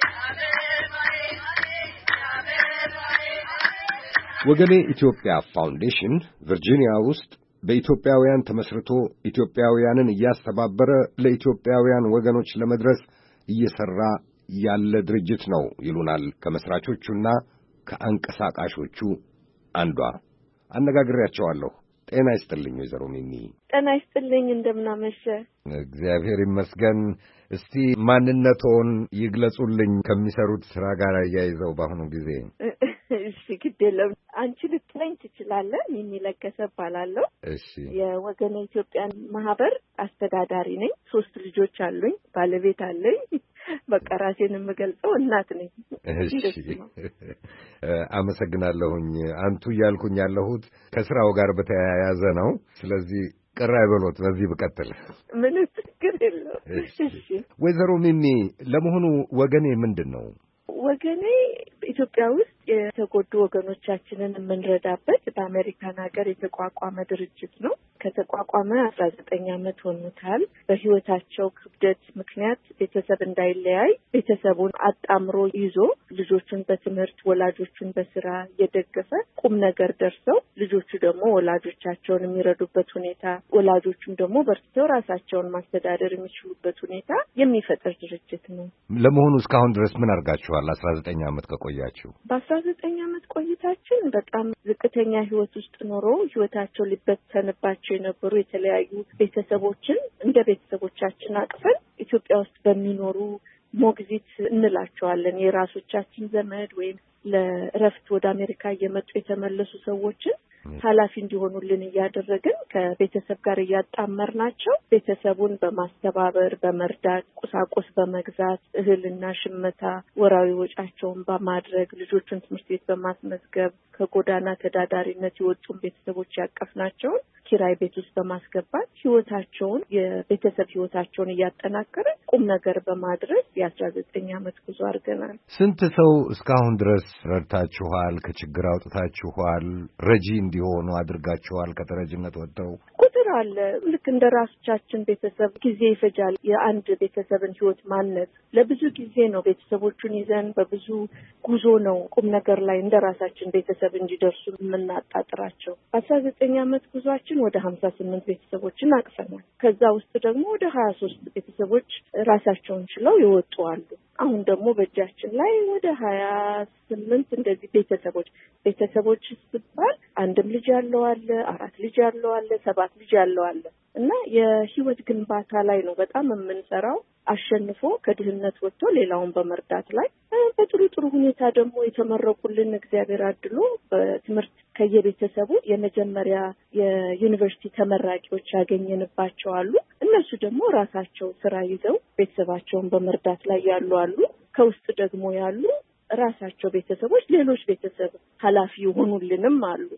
A: ወገኔ ኢትዮጵያ ፋውንዴሽን ቨርጂኒያ ውስጥ በኢትዮጵያውያን ተመስርቶ ኢትዮጵያውያንን እያስተባበረ ለኢትዮጵያውያን ወገኖች ለመድረስ እየሰራ ያለ ድርጅት ነው ይሉናል ከመስራቾቹና ከአንቀሳቃሾቹ አንዷ። አነጋግሬያቸዋለሁ። ጤና ይስጥልኝ ወይዘሮ ሚሚ።
D: ጤና ይስጥልኝ። እንደምናመሸ።
A: እግዚአብሔር ይመስገን። እስቲ ማንነቶን ይግለጹልኝ ከሚሰሩት ስራ ጋር አያይዘው በአሁኑ ጊዜ።
D: እሺ፣ ግድ የለም አንቺ ልትለኝ ትችላለህ። ሚሚ ለገሰ እባላለሁ።
A: እሺ።
D: የወገኔ ኢትዮጵያን ማህበር አስተዳዳሪ ነኝ። 3 ልጆች አሉኝ፣ ባለቤት አለኝ። በቃ ራሴን የምገልጸው እናት ነኝ።
A: እሺ፣ አመሰግናለሁኝ። አንቱ እያልኩኝ ያለሁት ከስራው ጋር በተያያዘ ነው። ስለዚህ ቅር አይበሎት በዚህ ብቀጥል።
D: ምን ችግር የለው። እሺ።
A: ወይዘሮ ሚሚ ለመሆኑ ወገኔ ምንድን ነው?
D: ወገኔ ኢትዮጵያ ውስጥ የተጎዱ ወገኖቻችንን የምንረዳበት በአሜሪካን ሀገር የተቋቋመ ድርጅት ነው። ከተቋቋመ 19 ዓመት ሆኖታል። በህይወታቸው ክብደት ምክንያት ቤተሰብ እንዳይለያይ ቤተሰቡን አጣምሮ ይዞ ልጆቹን በትምህርት ወላጆቹን በስራ እየደገፈ ቁም ነገር ደርሰው ልጆቹ ደግሞ ወላጆቻቸውን የሚረዱበት ሁኔታ ወላጆቹም ደግሞ በርትተው ራሳቸውን ማስተዳደር የሚችሉበት ሁኔታ የሚፈጥር ድርጅት ነው።
A: ለመሆኑ እስካሁን ድረስ ምን አድርጋችኋል? 19 ዓመት ከቆያችሁ።
D: በ19 ዓመት ቆይታችን በጣም ዝቅተኛ ህይወት ውስጥ ኖሮ ህይወታቸው ሊበተንባቸው የነበሩ የተለያዩ ቤተሰቦችን እንደ ቤተሰቦቻችን አቅፈን ኢትዮጵያ ውስጥ በሚኖሩ ሞግዚት እንላቸዋለን የራሶቻችን ዘመድ ወይም ለእረፍት ወደ አሜሪካ እየመጡ የተመለሱ ሰዎችን ኃላፊ እንዲሆኑልን እያደረግን ከቤተሰብ ጋር እያጣመርናቸው ቤተሰቡን በማስተባበር በመርዳት ቁሳቁስ በመግዛት እህልና ሽመታ ወራዊ ወጫቸውን በማድረግ ልጆቹን ትምህርት ቤት በማስመዝገብ ከጎዳና ተዳዳሪነት የወጡን ቤተሰቦች ያቀፍናቸውን ኪራይ ቤት ውስጥ በማስገባት ህይወታቸውን የቤተሰብ ህይወታቸውን እያጠናከረ ቁም ነገር በማድረስ የ19 ዓመት ጉዞ አድርገናል።
A: ስንት ሰው እስካሁን ድረስ ረድታችኋል? ከችግር አውጥታችኋል? ረጂ እንዲሆኑ አድርጋችኋል? ከተረጅነት ወጥተው
D: ቁጥር አለ። ልክ እንደ ራሶቻችን ቤተሰብ ጊዜ ይፈጃል። የአንድ ቤተሰብን ህይወት ማነጽ ለብዙ ጊዜ ነው። ቤተሰቦቹን ይዘን በብዙ ጉዞ ነው ቁም ነገር ላይ እንደ ራሳችን ቤተሰብ እንዲደርሱ የምናጣጥራቸው። 19 ዓመት ጉዟችን ወደ 58 ቤተሰቦችን አቅፈናል። ከዛ ውስጥ ደግሞ ወደ 23 ቤተሰቦች ራሳቸውን ችለው ይወጡ አሉ። አሁን ደግሞ በእጃችን ላይ ወደ 28 እንደዚህ ቤተሰቦች ሲባል አንድም ልጅ ያለው አለ፣ 4 ልጅ ያለው አለ፣ 7 ልጅ ያለው አለ እና የህይወት ግንባታ ላይ ነው በጣም የምንሰራው። አሸንፎ ከድህነት ወጥቶ ሌላውን በመርዳት ላይ በጥሩ ሁኔታ ደግሞ የተመረቁልን እግዚአብሔር አድሎ በትምህርት ከየቤተሰቡ የመጀመሪያ የዩኒቨርሲቲ ተመራቂዎች ያገኘንባቸው አሉ። እነሱ ደግሞ ራሳቸው ስራ ይዘው ቤተሰባቸውን በመርዳት ላይ ያሉ አሉ። ከውስጥ ደግሞ ያሉ ራሳቸው ቤተሰቦች ሌሎች ቤተሰብ ኃላፊ የሆኑልንም አሉ።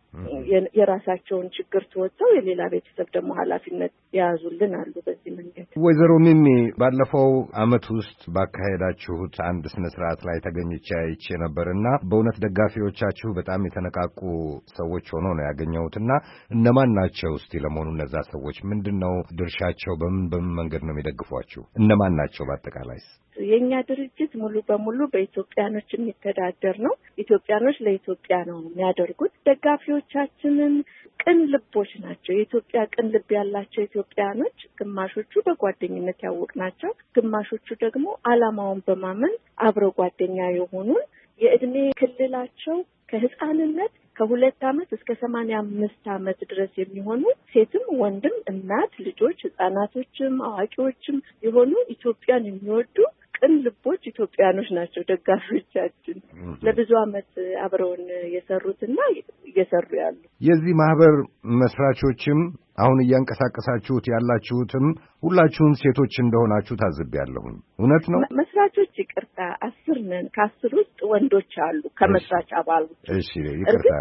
D: የራሳቸውን ችግር ተወጥተው የሌላ ቤተሰብ ደግሞ ኃላፊነት የያዙልን አሉ። በዚህ መንገድ
A: ወይዘሮ ሚሚ ባለፈው ዓመት ውስጥ ባካሄዳችሁት አንድ ስነ ስርዓት ላይ ተገኝቼ አይቼ ነበርና በእውነት ደጋፊዎቻችሁ በጣም የተነቃቁ ሰዎች ሆኖ ነው ያገኘሁትና እነማን ናቸው እስቲ ለመሆኑ እነዛ ሰዎች ምንድነው ድርሻቸው? በምን መንገድ ነው የሚደግፏችሁ? እነማን ናቸው? በአጠቃላይ
D: የኛ ድርጅት ሙሉ በሙሉ በኢትዮጵያኖች የሚተዳደር ነው። ኢትዮጵያኖች ለኢትዮጵያ ነው የሚያደርጉት። ደጋፊዎቻችንን ቅን ልቦች ናቸው። የኢትዮጵያ ቅን ልብ ያላቸው ኢትዮጵያኖች ግማሾቹ በጓደኝነት ያወቅናቸው፣ ግማሾቹ ደግሞ ዓላማውን በማመን አብረው ጓደኛ የሆኑን የእድሜ ክልላቸው ከህፃንነት ከ2 ዓመት እስከ 85 ዓመት ድረስ የሚሆኑ ሴትም ወንድም እናት ልጆች ህፃናቶችም አዋቂዎችም የሆኑ ኢትዮጵያን የሚወዱ ቅን ልቦች ኢትዮጵያኖች ናቸው ደጋፊዎቻችን። ለብዙ ዓመት አብረውን የሰሩትና እየሰሩ ያሉ
A: የዚህ ማህበር መስራቾችም አሁን እያንቀሳቀሳችሁት ያላችሁትም ሁላችሁም ሴቶች እንደሆናችሁ ታዝቤያለሁኝ። እውነት ነው?
D: መስራቾች ይቅርታ 10 ነን። ከ10 ውስጥ ወንዶች አሉ ከመስራች አባሎች።
A: እሺ ይቅርታ።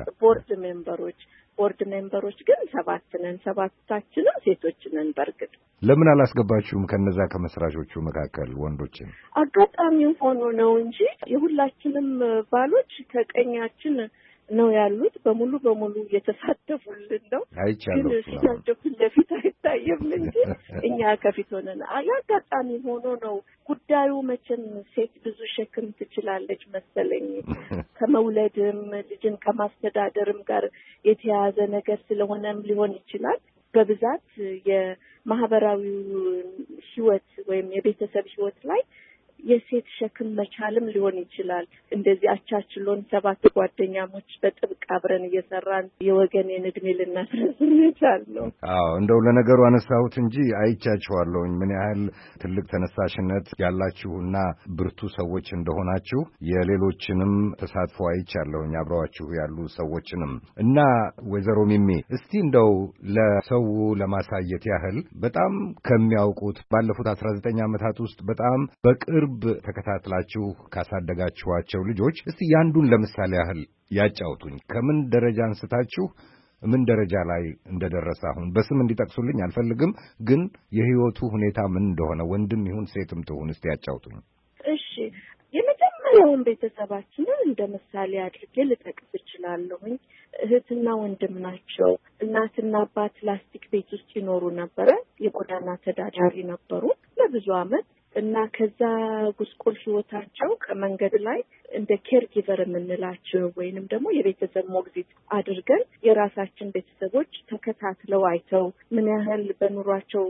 D: ቦርድ ሜምበሮች ግን 7 ነን። 7ታችንም ሴቶች ነን። በርግጥ
A: ለምን አላስገባችሁም ከነዛ ከመስራቾቹ መካከል ወንዶችን?
D: አጋጣሚው ሆኖ ነው እንጂ የሁላችንም ባሎች ከቀኛችን ነው ያሉት። በሙሉ እየተሳተፉልን ነው። ግን ፊታቸው ፊት ለፊት አይታየም እንጂ እኛ ከፊት ሆነን አጋጣሚ ሆኖ ነው። ጉዳዩ መቼም ሴት ብዙ ሸክም ትችላለች መሰለኝ። ከመውለድም ልጅን ከማስተዳደርም ጋር የተያያዘ ነገር ስለሆነም ሊሆን ይችላል። በብዛት የማህበራዊ ህይወት ወይም የቤተሰብ ህይወት ላይ የሴት ሸክም መቻልም ሊሆን ይችላል። እንደዚህ አቻችሎን 7 ጓደኛሞች በጥብቅ አብረን እየሰራን የወገኔን እድሜ ልናስረዝም ይቻላል።
A: እንደው ለነገሩ አነሳሁት እንጂ አይቻችኋለሁኝ ምን ያህል ትልቅ ተነሳሽነት ያላችሁና ብርቱ ሰዎች እንደሆናችሁ የሌሎችንም ተሳትፎ አይቻለሁኝ አብረዋችሁ ያሉ ሰዎችንም እና ወይዘሮ ሚሚ እስቲ እንደው ለሰው ለማሳየት ያህል በጣም ከሚያውቁት ባለፉት 19 ዓመታት ውስጥ በጣም በቅርብ ተከታትላችሁ ካሳደጋችኋቸው ልጆች እስቲ ያንዱን ለምሳሌ ያህል ያጫውቱኝ። ከምን ደረጃ አንስታችሁ ምን ደረጃ ላይ እንደደረሰ አሁን በስም እንዲጠቅሱልኝ አልፈልግም፣ ግን የህይወቱ ሁኔታ ምን እንደሆነ ወንድም ይሁን ሴትም ትሁን እስቲ ያጫውቱኝ።
D: እሺ፣ የመጀመሪያው አሁን ቤተሰባችንን እንደ ምሳሌ አድርጌ ልጠቅስ እችላለሁኝ። እህትና ወንድም ናቸው። እናትና አባት ላስቲክ ቤት ውስጥ ይኖሩ ነበረ። የጎዳና ተዳዳሪ ነበሩ ለብዙ ዓመት እና ከዛ ጉስቁል ህይወታቸው ከመንገድ ላይ እንደ ኬር ጊቨር የምንላቸው ወይንም ደግሞ የቤተሰብ ሞግዚት አድርገን የራሳችን ቤተሰቦች ተከታትለው አይተው ምን ያህል በኑሯቸው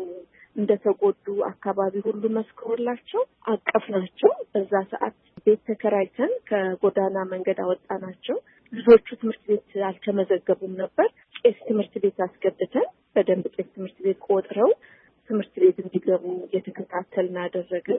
D: እንደተጎዱ አካባቢ ሁሉ መስክሮላቸው አቀፍናቸው። በዛ ሰዓት ቤት ተከራይተን ከጎዳና መንገድ አወጣናቸው። ልጆቹ ትምህርት ቤት አልተመዘገቡም ነበር። ቄስ ትምህርት ቤት አስገብተን በደንብ ቄስ ትምህርት ቤት ቆጥረው ትምህርት ቤት እንዲገቡ እየተከታተልን አደረግን።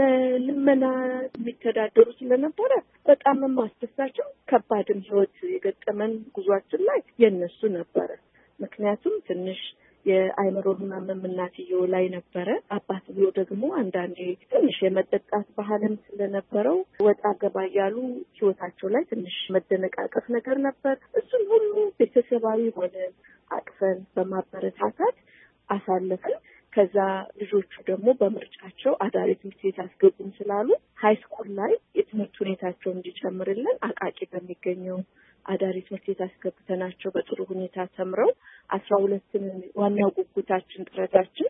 D: በልመና የሚተዳደሩ ስለነበረ በጣም ማስተሳቸው ከባድም ህይወት የገጠመን ጉዟችን ላይ የነሱ ነበረ። ምክንያቱም ትንሽ የአይምሮ ህመም እናትየው ላይ ነበረ። አባትየው ደግሞ አንዳንዴ ትንሽ የመጠጣት ባህልም ስለነበረው ወጣ ገባ ያሉ ህይወታቸው ላይ ትንሽ መደነቃቀፍ ነገር ነበር። እሱም ሁሉ ቤተሰባዊ ሆነ አቅፈን በማበረታታት አሳለፍን። ከዛ ልጆቹ ደግሞ በምርጫቸው አዳሪ ትምህርት ቤት አስገቡን ስላሉ ሃይ ስኩል ላይ የትምህርት ሁኔታቸው እንዲጨምርልን አቃቂ በሚገኘው አዳሪ ትምህርት ቤት አስገብተናቸው በጥሩ ሁኔታ ተምረው 12ን ዋናው ጉጉታችን ጥረታችን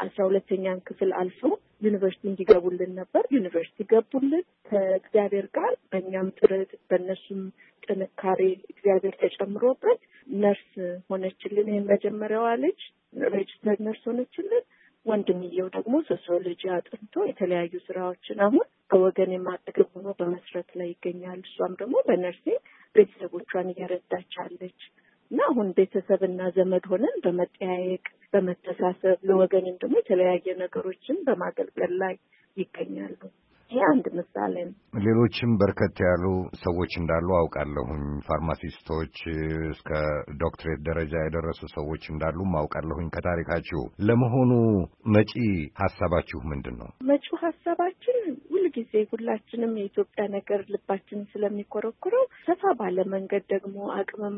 D: 12ኛን ክፍል አልፎ ዩኒቨርሲቲ እንዲገቡልን ነበር። ዩኒቨርሲቲ ገቡልን። ከእግዚአብሔር ጋር በእኛም ጥረት በእነሱም ጥንካሬ እግዚአብሔር ተጨምሮበት ነርስ ሆነችልን። የመጀመሪያዋ ልጅ ሬጅስተር ነርስ ሆነችልን። ወንድምየው ደግሞ ሶሲዮሎጂ አጥንቶ የተለያዩ ስራዎችን አሁን ከወገን የማጠገብ ሆኖ በመስረት ላይ ይገኛል። እሷም ደግሞ በነርሲንግ ቤተሰቦቿን እየረዳቻለች እና አሁን ቤተሰብና ዘመድ ሆነን በመጠያየቅ በመተሳሰብ ለወገንም ደግሞ የተለያየ ነገሮችን በማገልገል ላይ ይገኛሉ። ይሄ አንድ ምሳሌ ነው።
A: ሌሎችም በርከት ያሉ ሰዎች እንዳሉ አውቃለሁኝ። ፋርማሲስቶች እስከ ዶክትሬት ደረጃ የደረሱ ሰዎች እንዳሉም አውቃለሁኝ ከታሪካችሁ። ለመሆኑ መጪ ሀሳባችሁ ምንድን ነው?
D: መጪው ሀሳባችን ሁልጊዜ ሁላችንም የኢትዮጵያ ነገር ልባችን ስለሚኮረኩረው ሰፋ ባለ መንገድ ደግሞ አቅምም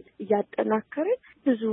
D: እያጠናከርን ብዙ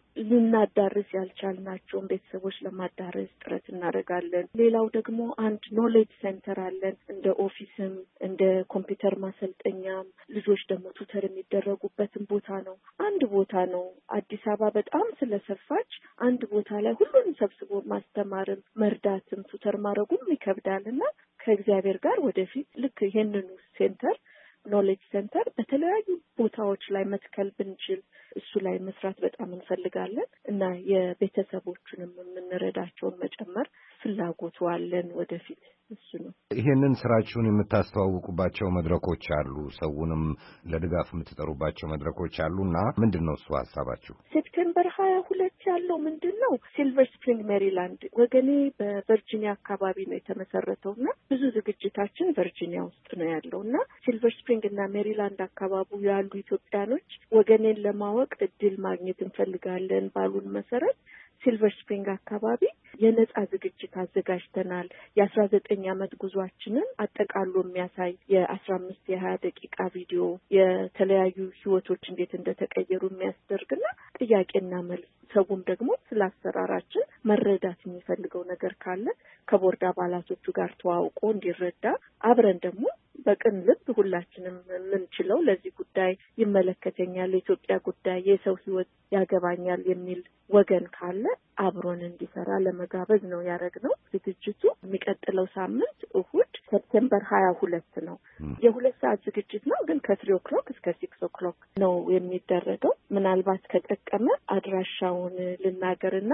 D: ልናዳርስ ያልቻልናቸውን ቤተሰቦች ለማዳረስ ጥረት እናደርጋለን። ሌላው ደግሞ አንድ ኖሌጅ ሴንተር አለን። እንደ ኦፊስም እንደ ኮምፒውተር ማሰልጠኛም ልጆች ደግሞ ቱተር የሚደረጉበትን ቦታ ነው። አንድ ቦታ ነው። አዲስ አበባ በጣም ስለሰፋች አንድ ቦታ ላይ ሁሉንም ሰብስቦ ማስተማርም መርዳትም ቱተር ማድረጉም ይከብዳልና ከእግዚአብሔር ጋር ወደፊት ልክ ይሄንኑ ሴንተር ኖሌጅ ሴንተር በተለያዩ ቦታዎች ላይ መትከል ብንችል እሱ ላይ መስራት በጣም እንፈልጋለን እና የቤተሰቦቹንም የምንረዳቸውን መጨመር ፍላጎቱ አለን። ወደፊት እሱ ነው።
A: ይሄንን ስራችሁን የምታስተዋውቁባቸው መድረኮች አሉ፣ ሰውንም ለድጋፍ የምትጠሩባቸው መድረኮች አሉና ምንድን ነው እሱ ሀሳባችሁ?
D: ሴፕቴምበር 22 ያለው ምንድን ነው? ሲልቨር ስፕሪንግ ሜሪላንድ ወገኔ በቨርጂኒያ አካባቢ ነው የተመሰረተውና ብዙ ዝግጅታችን ቨርጂኒያ ውስጥ ነው ያለውና ሲልቨር ስፕሪንግ እና ሜሪላንድ አካባቢ ያሉ ኢትዮጵያኖች ወገኔን ለማወቅ እድል ማግኘት እንፈልጋለን ባሉን መሰረት ሲልቨር ስፕሪንግ አካባቢ የነጻ ዝግጅት አዘጋጅተናል። የ19 ዓመት ጉዟችንን አጠቃሎ የሚያሳይ የ15 የ20 ደቂቃ ቪዲዮ የተለያዩ ህይወቶች እንዴት እንደተቀየሩ የሚያስደርግና ጥያቄና መልስ ሰውም ደግሞ ስለ አሰራራችን መረዳት የሚፈልገው ነገር ካለ ከቦርድ አባላቶቹ ጋር ተዋውቆ እንዲረዳ አብረን ደግሞ በቅን ልብ ሁላችንም የምንችለው ለዚህ ጉዳይ ይመለከተኛል፣ የኢትዮጵያ ጉዳይ የሰው ህይወት ያገባኛል የሚል ወገን ካለ አብሮን እንዲሰራ ለመጋበዝ ነው ያደረግነው። ዝግጅቱ የሚቀጥለው ሳምንት እሁድ ሴፕቴምበር 22 ነው። የ2 ሰዓት ዝግጅት ነው፣ ግን ከ3 እስከ 6 ነው የሚደረገው። ምናልባት ከጠቀመ አድራሻውን ልናገርና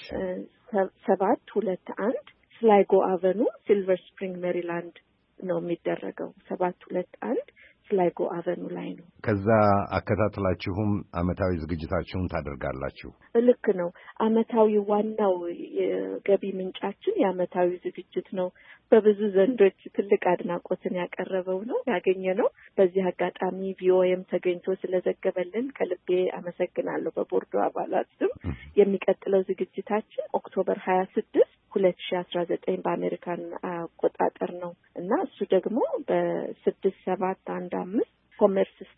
D: 721 ስላይጎ አቨኑ ሲልቨር ስፕሪንግ ሜሪላንድ ነው የሚደረገው። 721 ስላይጎ አቨኑ ላይ ነው።
A: ከዛ አከታትላችሁም አመታዊ ዝግጅታችሁን ታደርጋላችሁ?
D: ልክ ነው። አመታዊ ዋናው የገቢ ምንጫችን የአመታዊ ዝግጅት ነው። በብዙ ዘንዶች ትልቅ አድናቆትን ያቀረበው ነው ያገኘ ነው። በዚህ አጋጣሚ ቪኦኤም ተገኝቶ ስለዘገበልን ከልቤ አመሰግናለሁ። በቦርዱ አባላት ስም የሚቀጥለው ዝግጅታችን ኦክቶበር 26 2019 በአሜሪካን አቆጣጠር ነው እና እሱ ደግሞ በ6715 ኮመርስ ስትሪት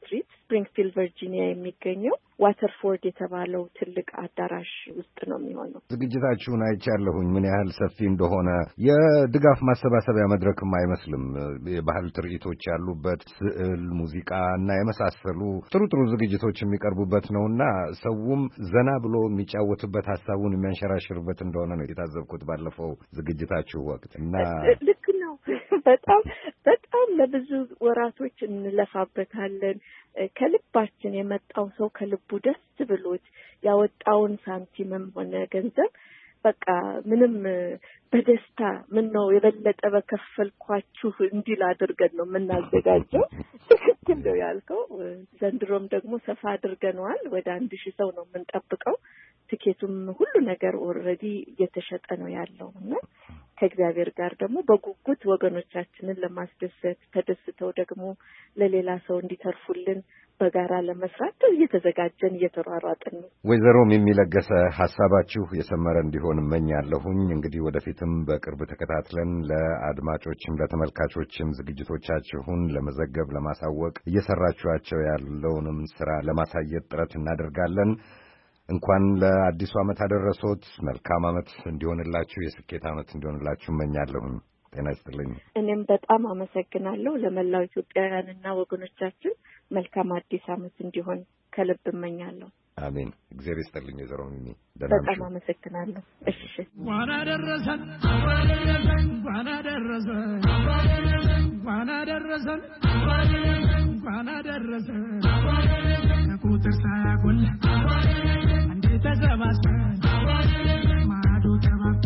D: ስፕሪንግፊልድ ቨርጂኒያ የሚገኘው ዋተርፎርድ የተባለው ትልቅ አዳራሽ ውስጥ ነው የሚሆነው።
A: ዝግጅታችሁን አይቻለሁኝ ምን ያህል ሰፊ እንደሆነ። የድጋፍ ማሰባሰቢያ መድረክም አይመስልም። የባህል ትርኢቶች ያሉበት፣ ስዕል፣ ሙዚቃ እና የመሳሰሉ ጥሩ ጥሩ ዝግጅቶች የሚቀርቡበት ነውና ሰውም ዘና ብሎ የሚጫወትበት ሀሳቡን የሚያንሸራሽርበት እንደሆነ ነው የታዘብኩት ባለፈው ዝግጅታችሁ ወቅት እና
D: ልክ ነው። በጣም ለብዙ ወራቶች እንለፋበታለን። ከልባችን የመጣው ሰው ከልቡ ደስ ብሎት ያወጣውን ሳንቲምም ሆነ ገንዘብ በቃ ምንም በደስታ ምን ነው የበለጠ በከፈልኳችሁ እንዲል አድርገን ነው የምናዘጋጀው። ትክክል ነው ያልከው። ዘንድሮም ደግሞ ሰፋ አድርገነዋል። ወደ 1000 ሰው ነው የምንጠብቀው። ትኬቱም ሁሉ ነገር ኦልሬዲ እየተሸጠ ነው ያለውና ከእግዚአብሔር ጋር ደግሞ በጉጉት ወገኖቻችንን ለማስደሰት ተደስተው ደግሞ ለሌላ ሰው እንዲተርፉልን በጋራ ለመስራት እየተዘጋጀን እየተሯሯጥን ነው።
A: ወይዘሮም የሚለገሰ ሐሳባችሁ የሰመረ እንዲሆን እመኛለሁኝ። እንግዲህ ወደፊትም በቅርብ ተከታትለን ለአድማጮችም ለተመልካቾችም ዝግጅቶቻችሁን ለመዘገብ ለማሳወቅ እየሰራችኋቸው ያለውንም ስራ ለማሳየት ጥረት እናደርጋለን። እንኳን ለአዲሱ ዓመት አደረሶት። መልካም ዓመት እንዲሆንላችሁ፣ የስኬት ዓመት እንዲሆንላችሁ እመኛለሁ። ጤና ይስጥልኝ።
D: እኔም በጣም አመሰግናለሁ። ለመላው ኢትዮጵያውያንና ወገኖቻችን መልካም አዲስ ዓመት እንዲሆን ከልብ እመኛለሁ።
A: አሜን። እግዚአብሔር ይስጥልኝ። ወይዘሮ ሚሚ
D: በጣም አመሰግናለሁ። እሺ
L: ዋና ደረሰን ዋና ደረሰን ዋና ደረሰን ዋና ደረሰን ቁጥር ሳያጎል አንዴ ተሰባስበን ማዶ ተባብቶ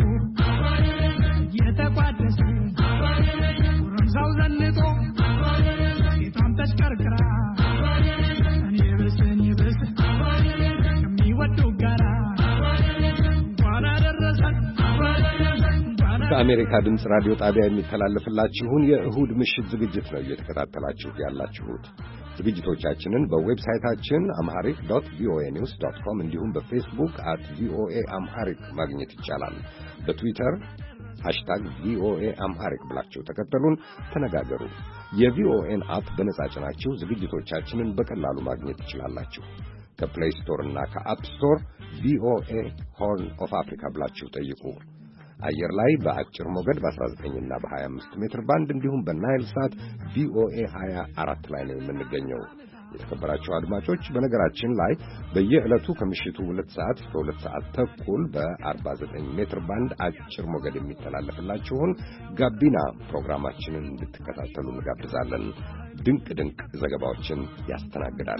L: እየተቋደሰ ጎረምሳው ዘንጦ ሴቷም ተሽከርክራ እኔ ብስ ከሚወዱ ጋራ እንኳን አደረሰን።
A: ከአሜሪካ ድምፅ ራዲዮ ጣቢያ የሚተላለፍላችሁን የእሁድ ምሽት ዝግጅት ነው እየተከታተላችሁ ያላችሁት። ዝግጅቶቻችንን በዌብሳይታችን amharic.voanews.com እንዲሁም በፌስቡክ @voaamharic ማግኘት ይቻላል። በትዊተር #VOA Amharic ብላችሁ ተከተሉን፣ ተነጋገሩ። የቪኦኤን አፕ በነጻ ጭናችሁ ዝግጅቶቻችንን በቀላሉ ማግኘት ትችላላችሁ። ከፕሌይ ስቶር እና ከአፕ ስቶር VOA Horn of Africa ብላችሁ ጠይቁ። አየር ላይ በአጭር ሞገድ በ19 እና በ25 ሜትር ባንድ እንዲሁም በናይል ሳት VOA 24 ላይ ነው የምንገኘው። የተከበራችሁ አድማጮች፣ በነገራችን ላይ በየዕለቱ ከምሽቱ 2 ሰዓት እስከ 2 ሰዓት ተኩል በ49 ሜትር ባንድ አጭር ሞገድ የሚተላለፍላችሁን ጋቢና ፕሮግራማችንን እንድትከታተሉ እንጋብዛለን። ድንቅ ድንቅ ዘገባዎችን ያስተናግዳል።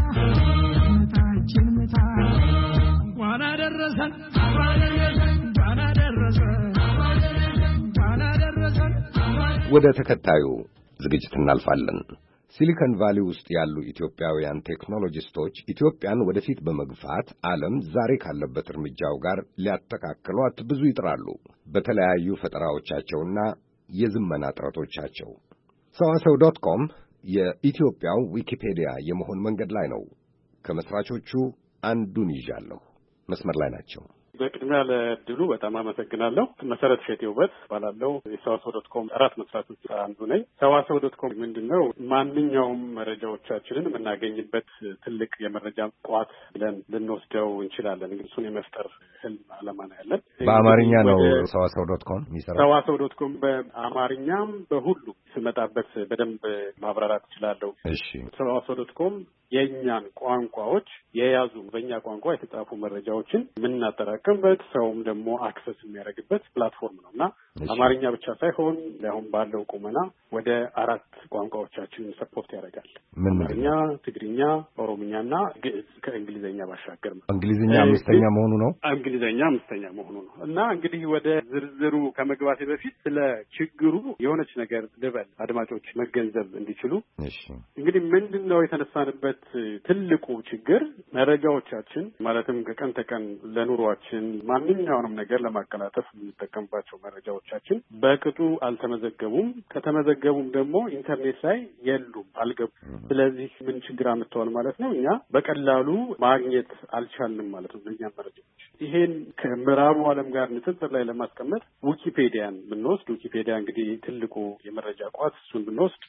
L: ዋና ደረሰን
A: ወደ ተከታዩ ዝግጅት እናልፋለን። ሲሊኮን ቫሊ ውስጥ ያሉ ኢትዮጵያውያን ቴክኖሎጂስቶች ኢትዮጵያን ወደፊት በመግፋት ዓለም ዛሬ ካለበት እርምጃው ጋር ሊያስተካክሏት ብዙ ይጥራሉ፣ በተለያዩ ፈጠራዎቻቸውና የዝመና ጥረቶቻቸው። ሰዋሰው.com የኢትዮጵያው ዊኪፔዲያ የመሆን መንገድ ላይ ነው። ከመስራቾቹ አንዱን ይዣለሁ። መስመር ላይ ናቸው።
Q: በቅድሚያ ለድሉ በጣም አመሰግናለሁ። መሰረት ሸቴ ውበት ባላለው የሰዋሰው.com 4 መስራቾች አንዱ ነኝ። ሰዋሰው.com ምንድነው? ማንኛውም መረጃዎቻችንን የምናገኝበት ትልቅ የመረጃ ቋት ብለን ልንወስደው እንችላለን። እሱን የመፍጠር ህልም አላማ ነው ያለን።
A: በአማርኛ ነው ሰዋሰው.com የሚሰራው።
Q: ሰዋሰው.com በአማርኛም በሁሉ ስመጣበት በደንብ ማብራራት እችላለሁ።
A: እሺ።
Q: ሰዋሰው.com የእኛን ቋንቋዎች የያዙ በእኛ ቋንቋ የተጻፉ መረጃዎችን የምናጠራቅምበት ሰውም ደግሞ አክሰስ የሚያደርግበት ፕላትፎርም ነው እና አማርኛ ብቻ ሳይሆን አሁን ባለው ቁመና ወደ 4 ቋንቋዎቻችንን ሰፖርት ያደርጋል። አማርኛ፣ ትግርኛ፣ ኦሮምኛና ግዕዝ ከእንግሊዘኛ ባሻገር ነው።
A: እንግሊዘኛ 5ኛ መሆኑ ነው።
Q: እንግሊዘኛ 5ኛ መሆኑ ነው እና እንግዲህ ወደ ዝርዝሩ ከመግባቴ በፊት ስለ ችግሩ የሆነች ነገር ልበል አድማጮች መገንዘብ እንዲችሉ።
A: እሺ።
Q: እንግዲህ ምንድነው የተነሳንበት ትልቁ ችግር መረጃዎቻችን ማለትም ከቀን ተቀን ለኑሯችን ስራችን ማንኛውንም ነገር ለማቀላጠፍ የምንጠቀምባቸው መረጃዎቻችን በቅጡ አልተመዘገቡም። ከተመዘገቡም ደግሞ ኢንተርኔት ላይ የሉም፣ አልገቡም። ስለዚህ ምን ችግር አምጥተዋል ማለት ነው? እኛ በቀላሉ ማግኘት አልቻልንም ማለት ነው እኛም መረጃዎች። ይሄን ከምዕራቡ ዓለም ጋር ንጽጽር ላይ ለማስቀመጥ ዊኪፔዲያን ብንወስድ፣ ዊኪፔዲያ እንግዲህ ትልቁ የመረጃ ቋት እሱን ብንወስድ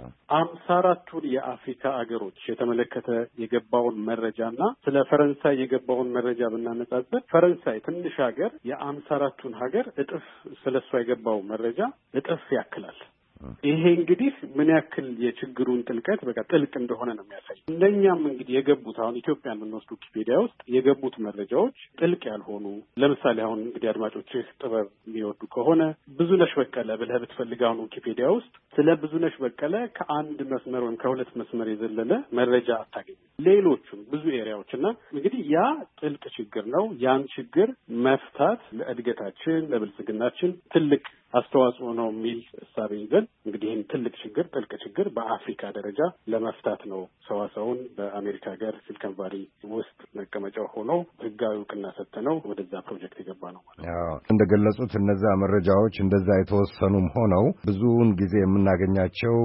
Q: 54ቱን የአፍሪካ አገሮች የተመለከተ የገባውን መረጃና ስለ ፈረንሳይ የገባውን መረጃ ብናነጻጽር ፈረንሳይ ትንሽ ሀገር የ54ቱን ሀገር እጥፍ ስለሷ የገባው መረጃ እጥፍ ያክላል። ይሄ እንግዲህ ምን ያክል የችግሩን ጥልቀት ጥልቅ እንደሆነ ነው የሚያሳይ። እንደኛም እንግዲህ የገቡት አሁን ኢትዮጵያን የምንወስድ ዊኪፔዲያ ውስጥ የገቡት መረጃዎች ጥልቅ ያልሆኑ፣ ለምሳሌ አሁን እንግዲህ አድማጮችህ ጥበብ የሚወዱ ከሆነ ብዙነሽ በቀለ ብለህ ብትፈልግ አሁን ዊኪፔዲያ ውስጥ ስለ ብዙነሽ በቀለ ከአንድ መስመር ወይም ከሁለት መስመር የዘለለ መረጃ አታገኝም። ሌሎቹም ብዙ ኤሪያዎች እና እንግዲህ ያ ጥልቅ ችግር ነው። ያን ችግር መፍታት ለእድገታችን ለብልጽግናችን ትልቅ አስተዋጽኦ ነው የሚል እሳቤ ይዘን እንግዲህ ይህን ትልቅ ችግር ጥልቅ ችግር በአፍሪካ ደረጃ ለመፍታት ነው ሰዋሰውን በአሜሪካ ሀገር ሲሊኮን ቫሊ ውስጥ መቀመጫው ሆኖ ህጋዊ እውቅና ሰጥተነው ወደዛ ፕሮጀክት የገባ ነው ማለት ነው።
A: እንደገለጹት እነዛ መረጃዎች እንደዛ የተወሰኑም ሆነው ብዙውን ጊዜ የምናገኛቸው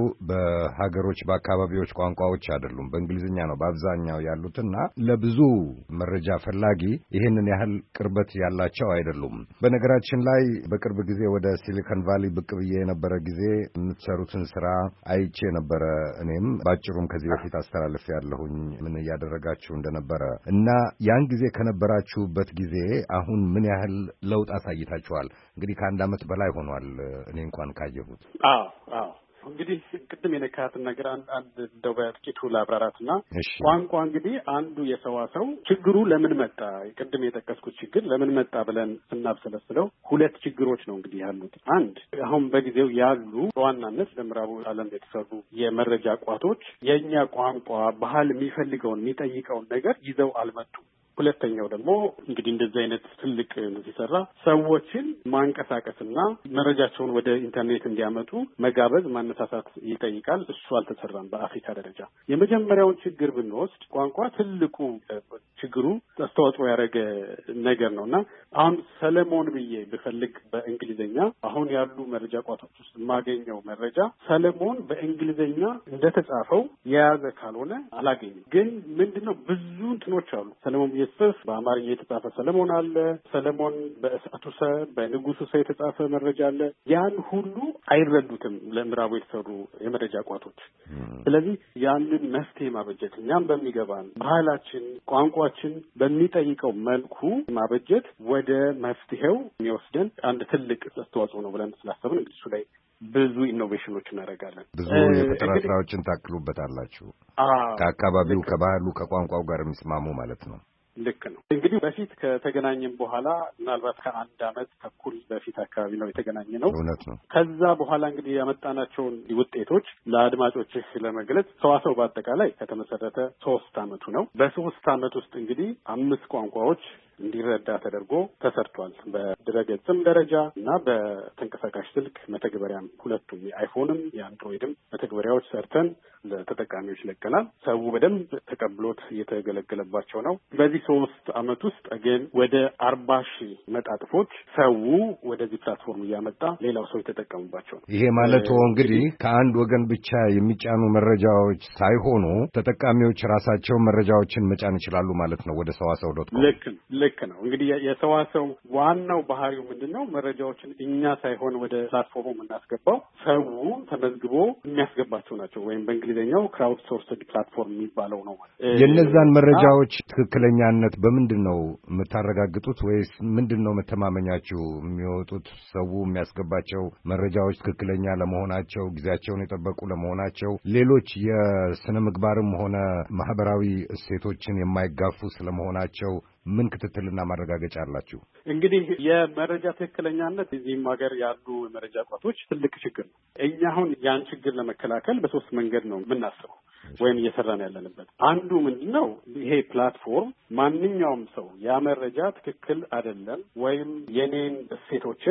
A: በሀገሮች በአካባቢዎች ቋንቋዎች አይደሉም፣ በእንግሊዝኛ ነው በአብዛኛው ያሉትና ለብዙ መረጃ ፈላጊ ይህንን ያህል ቅርበት ያላቸው አይደሉም። በነገራችን ላይ በቅርብ ጊዜ ወደ ሲሊኮን ቫሊ ብቅ ብዬ የነበረ ጊዜ የምትሰሩትን ስራ አይቼ ነበረ። እኔም ባጭሩም ከዚህ በፊት አስተላልፍ ያለሁኝ ምን እያደረጋችሁ እንደነበረ እና ያን ጊዜ ከነበራችሁበት ጊዜ አሁን ምን ያህል ለውጥ አሳይታችኋል? እንግዲህ ከአንድ ዓመት በላይ ሆኗል እኔ እንኳን ካየሁት።
Q: አዎ እንግዲህ ቅድም የነካትን ነገር አንድ እንደው በጥቂቱ ላብራራትና ቋንቋ እንግዲህ አንዱ የሰዋሰው ችግሩ ለምን መጣ፣ ቅድም የጠቀስኩት ችግር ለምን መጣ ብለን ስናብሰለስለው ሁለት ችግሮች ነው እንግዲህ ያሉት። አንድ አሁን በጊዜው ያሉ በዋናነት ለምዕራቡ ዓለም የተሰሩ የመረጃ ቋቶች የእኛ ቋንቋ ባህል የሚፈልገውን የሚጠይቀውን ነገር ይዘው አልመጡም። ሁለተኛው ደግሞ እንግዲህ እንደዚህ አይነት ትልቅ ሲሰራ ሰዎችን ማንቀሳቀስና መረጃቸውን ወደ ኢንተርኔት እንዲያመጡ መጋበዝ ማነሳሳት ይጠይቃል። እሱ አልተሰራም በአፍሪካ ደረጃ። የመጀመሪያውን ችግር ብንወስድ ቋንቋ ትልቁ ችግሩ አስተዋጽኦ ያደረገ ነገር ነውና አሁን ሰለሞን ብዬ ብፈልግ በእንግሊዝኛ አሁን ያሉ መረጃ ቋቶች ውስጥ የማገኘው መረጃ ሰለሞን በእንግሊዝኛ እንደተጻፈው የያዘ ካልሆነ አላገኝም። ግን ምንድነው ብዙ እንትኖች አሉ። ሰለሞን ጽፍ በአማርኛ የተጻፈ ሰለሞን አለ። ሰለሞን በእሳቱ ሰ በንጉሱ ሰ የተጻፈ መረጃ አለ። ያን ሁሉ አይረዱትም ለምዕራቡ የተሰሩ የመረጃ ቋቶች። ስለዚህ ያንን መፍትሄ ማበጀት እኛም በሚገባን ባህላችን ቋንቋችን በሚጠይቀው መልኩ ማበጀት ወደ መፍትሄው የሚወስደን አንድ ትልቅ አስተዋጽኦ ነው ብለን ስላሰብን እሱ ላይ ብዙ ኢኖቬሽኖች እናደርጋለን። ብዙ
A: የፈጠራ ስራዎችን ታክሉበታላችሁ። ከአካባቢው ከባህሉ ከቋንቋው ጋር የሚስማሙ ማለት ነው።
Q: ልክ ነው። እንግዲህ በፊት ከተገናኘን በኋላ ምናልባት ከአንድ ዓመት ተኩል በፊት አካባቢ ነው የተገናኘ ነው።
A: እውነት ነው።
Q: ከዛ በኋላ እንግዲህ ያመጣናቸውን ውጤቶች ለአድማጮችህ ለመግለጽ ሰዋሰው በአጠቃላይ ከተመሰረተ 3 ዓመቱ ነው። በ3 ዓመት ውስጥ እንግዲህ 5 ቋንቋዎች እንዲረዳ ተደርጎ ተሰርቷል። በድረገጽም ደረጃ እና በተንቀሳቃሽ ስልክ መተግበሪያም ሁለቱም የአይፎንም የአንድሮይድም መተግበሪያዎች ሰርተን ለተጠቃሚዎች ለቀናል። ሰው በደንብ ተቀብሎት እየተገለገለባቸው ነው። በዚህ 3 ዓመት ውስጥ ግን ወደ 40,000 መጣጥፎች ሰው ወደዚህ ፕላትፎርም እያመጣ ሌላው ሰው የተጠቀሙባቸው ነው።
A: ይሄ ማለት እንግዲህ ከአንድ ወገን ብቻ የሚጫኑ መረጃዎች ሳይሆኑ ተጠቃሚዎች ራሳቸው መረጃዎችን መጫን ይችላሉ ማለት ነው ወደ ሰዋሰው.com።
Q: ልክ ነው። እንግዲህ የሰዋሰው ዋናው ባህሪው ምንድነው? መረጃዎችን እኛ ሳይሆን ወደ ፕላትፎርሙ የምናስገባው ሰው ተመዝግቦ የሚያስገባቸው ናቸው። ወይም በእንግሊዝኛው ክራውድ ሶርስድ ፕላትፎርም የሚባለው ነው።
A: የነዛን መረጃዎች ትክክለኛነት በምንድን ነው የምታረጋግጡት? ወይስ ምንድን ነው መተማመኛችሁ? የሚወጡት ሰው የሚያስገባቸው መረጃዎች ትክክለኛ ለመሆናቸው፣ ጊዜያቸውን የጠበቁ ለመሆናቸው፣ ሌሎች የስነ ምግባርም ሆነ ማህበራዊ እሴቶችን የማይጋፉ ስለመሆናቸው ምን ክትትልና ማረጋገጫ አላችሁ?
Q: እንግዲህ የመረጃ ትክክለኛነት እዚህም ሀገር ያሉ የመረጃ ቋቶች ትልቅ ችግር ነው። እኛ አሁን ያን ችግር ለመከላከል በ3 መንገድ ነው የምናስበው ወይም እየሰራን ያለንበት። አንዱ ምንድነው? ይሄ ፕላትፎርም ማንኛውም ሰው ያ መረጃ ትክክል አይደለም ወይም የኔን እሴቶችን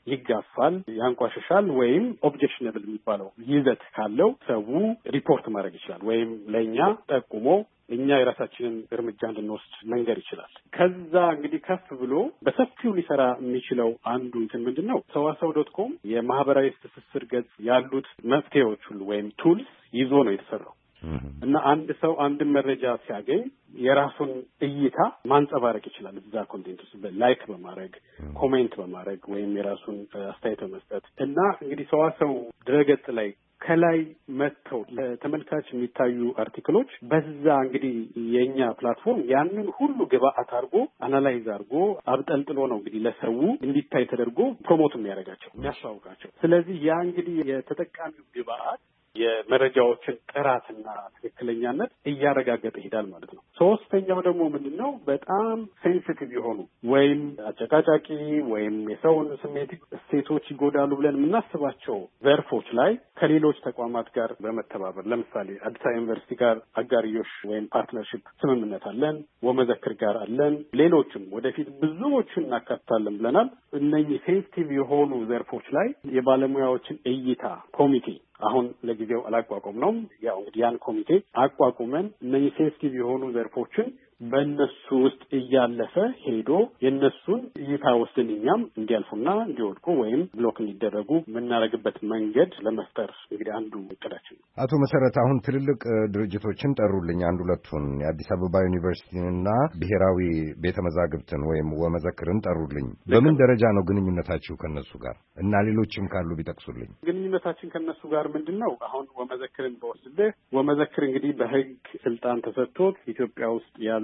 Q: ይጋፋል፣ ያንቋሽሻል ወይም ኦብጀክሽነብል የሚባለው ይዘት ካለው ሰው ሪፖርት ማድረግ ይችላል ወይም ለእኛ ጠቁሞ እኛ የራሳችንን እርምጃ እንድንወስድ መንገር ይችላል። ከዛ እንግዲህ ከፍ ብሎ በሰፊው ሊሰራ የሚችለው አንዱ እንትን ምንድነው ሰዋሰው.com የማህበራዊ ትስስር ገጽ ያሉት መፍትሄዎች ሁሉ ወይም ቱልስ ይዞ ነው የተሰራው እና አንድ ሰው አንድ መረጃ ሲያገኝ የራሱን እይታ ማንጸባረቅ ይችላል። እዛ ኮንቴንት ውስጥ ላይክ በማድረግ ኮሜንት በማድረግ ወይም የራሱን አስተያየት በመስጠት እና እንግዲህ ሰዋሰው ድረገጽ ላይ ከላይ መጥተው ለተመልካች የሚታዩ አርቲክሎች በዛ እንግዲህ የኛ ፕላትፎርም ያንን ሁሉ ግብአት አድርጎ አናላይዝ አድርጎ አብጠልጥሎ ነው እንግዲህ ለሰው እንዲታይ ተደርጎ ፕሮሞት የሚያደርጋቸው የሚያስተዋውቃቸው። ስለዚህ ያ እንግዲህ የተጠቃሚው ግብአት የመረጃዎችን ጥራትና ትክክለኛነት እያረጋገጠ ይሄዳል ማለት ነው። ሶስተኛው ደግሞ ምንድነው በጣም ሴንሲቲቭ የሆኑ ወይም አጨቃጫቂ ወይም የሰውን ስሜት እሴቶች ይጎዳሉ ብለን የምናስባቸው ዘርፎች ላይ ከሌሎች ተቋማት ጋር በመተባበር ለምሳሌ አዲስ አበባ ዩኒቨርሲቲ ጋር አጋርዮሽ ወይም ፓርትነርሺፕ ስምምነት አለን፣ ወመዘክር ጋር አለን፣ ሌሎችም ወደፊት ብዙዎችን እናካትታለን ብለናል። እነኚህ ሴንሲቲቭ የሆኑ ዘርፎች ላይ የባለሙያዎችን እይታ ኮሚቴ አሁን ለጊዜው አላቋቋምነውም። ያው እንግዲህ ያን ኮሚቴ አቋቁመን እነዚህ ሴንሲቲቭ የሆኑ ዘርፎችን በእነሱ ውስጥ እያለፈ ሄዶ የእነሱን እይታ ወስደን እኛም እንዲያልፉና እንዲወድቁ ወይም ብሎክ እንዲደረጉ የምናደርግበት መንገድ ለመፍጠር እንግዲህ አንዱ እቅዳችን ነው።
A: አቶ መሰረት አሁን ትልልቅ ድርጅቶችን ጠሩልኝ፣ አንድ ሁለቱን የአዲስ አበባ ዩኒቨርሲቲንና ብሔራዊ ቤተ መዛግብትን ወይም ወመዘክርን ጠሩልኝ። በምን ደረጃ ነው ግንኙነታችሁ ከነሱ ጋር እና ሌሎችም ካሉ ቢጠቅሱልኝ።
Q: ግንኙነታችን ከነሱ ጋር ምንድነው? አሁን ወመዘክርን በወስድልህ ወመዘክር እንግዲህ በሕግ ስልጣን ተሰጥቶት ኢትዮጵያ ውስጥ ያሉ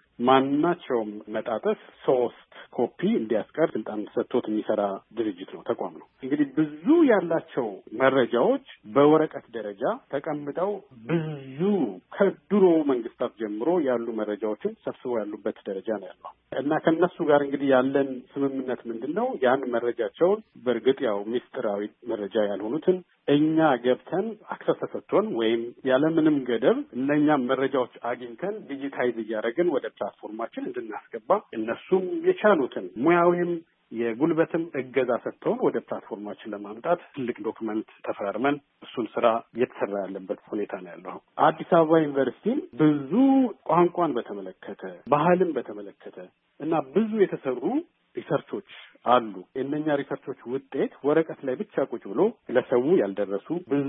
Q: ማናቸውም መጣጥፍ 3 ኮፒ እንዲያስቀር ስልጣን ተሰጥቶት የሚሰራ ድርጅት ነው፣ ተቋም ነው። እንግዲህ ብዙ ያላቸው መረጃዎች በወረቀት ደረጃ ተቀምጠው ብዙ ከድሮ መንግስታት ጀምሮ ያሉ መረጃዎችን ሰብስበው ያሉበት ደረጃ ነው ያለው እና ከነሱ ጋር እንግዲህ ያለን ስምምነት ምንድነው? ያን መረጃቸውን በእርግጥ ያው ሚስጥራዊ መረጃ ያልሆኑትን እኛ ገብተን አክሰስ ተሰጥቶን ወይም ያለምንም ገደብ ለእኛም መረጃዎች አግኝተን ዲጂታይዝ እያደረግን ወደ ፕላትፎርማችን እንድናስገባ እነሱም የቻሉትን ሙያዊም የጉልበትም እገዛ ሰጥተውን ወደ ፕላትፎርማችን ለማምጣት ትልቅ ዶክመንት ተፈራርመን እሱን ስራ እየተሰራ ያለበት ሁኔታ ነው ያለው። አዲስ አበባ ዩኒቨርሲቲ ብዙ ቋንቋን በተመለከተ ባህልን በተመለከተ እና ብዙ የተሰሩ ሪሰርቾች አሉ። የእነኛ ሪሰርቾች ውጤት ወረቀት ላይ ብቻ ቁጭ ብሎ ለሰው ያልደረሱ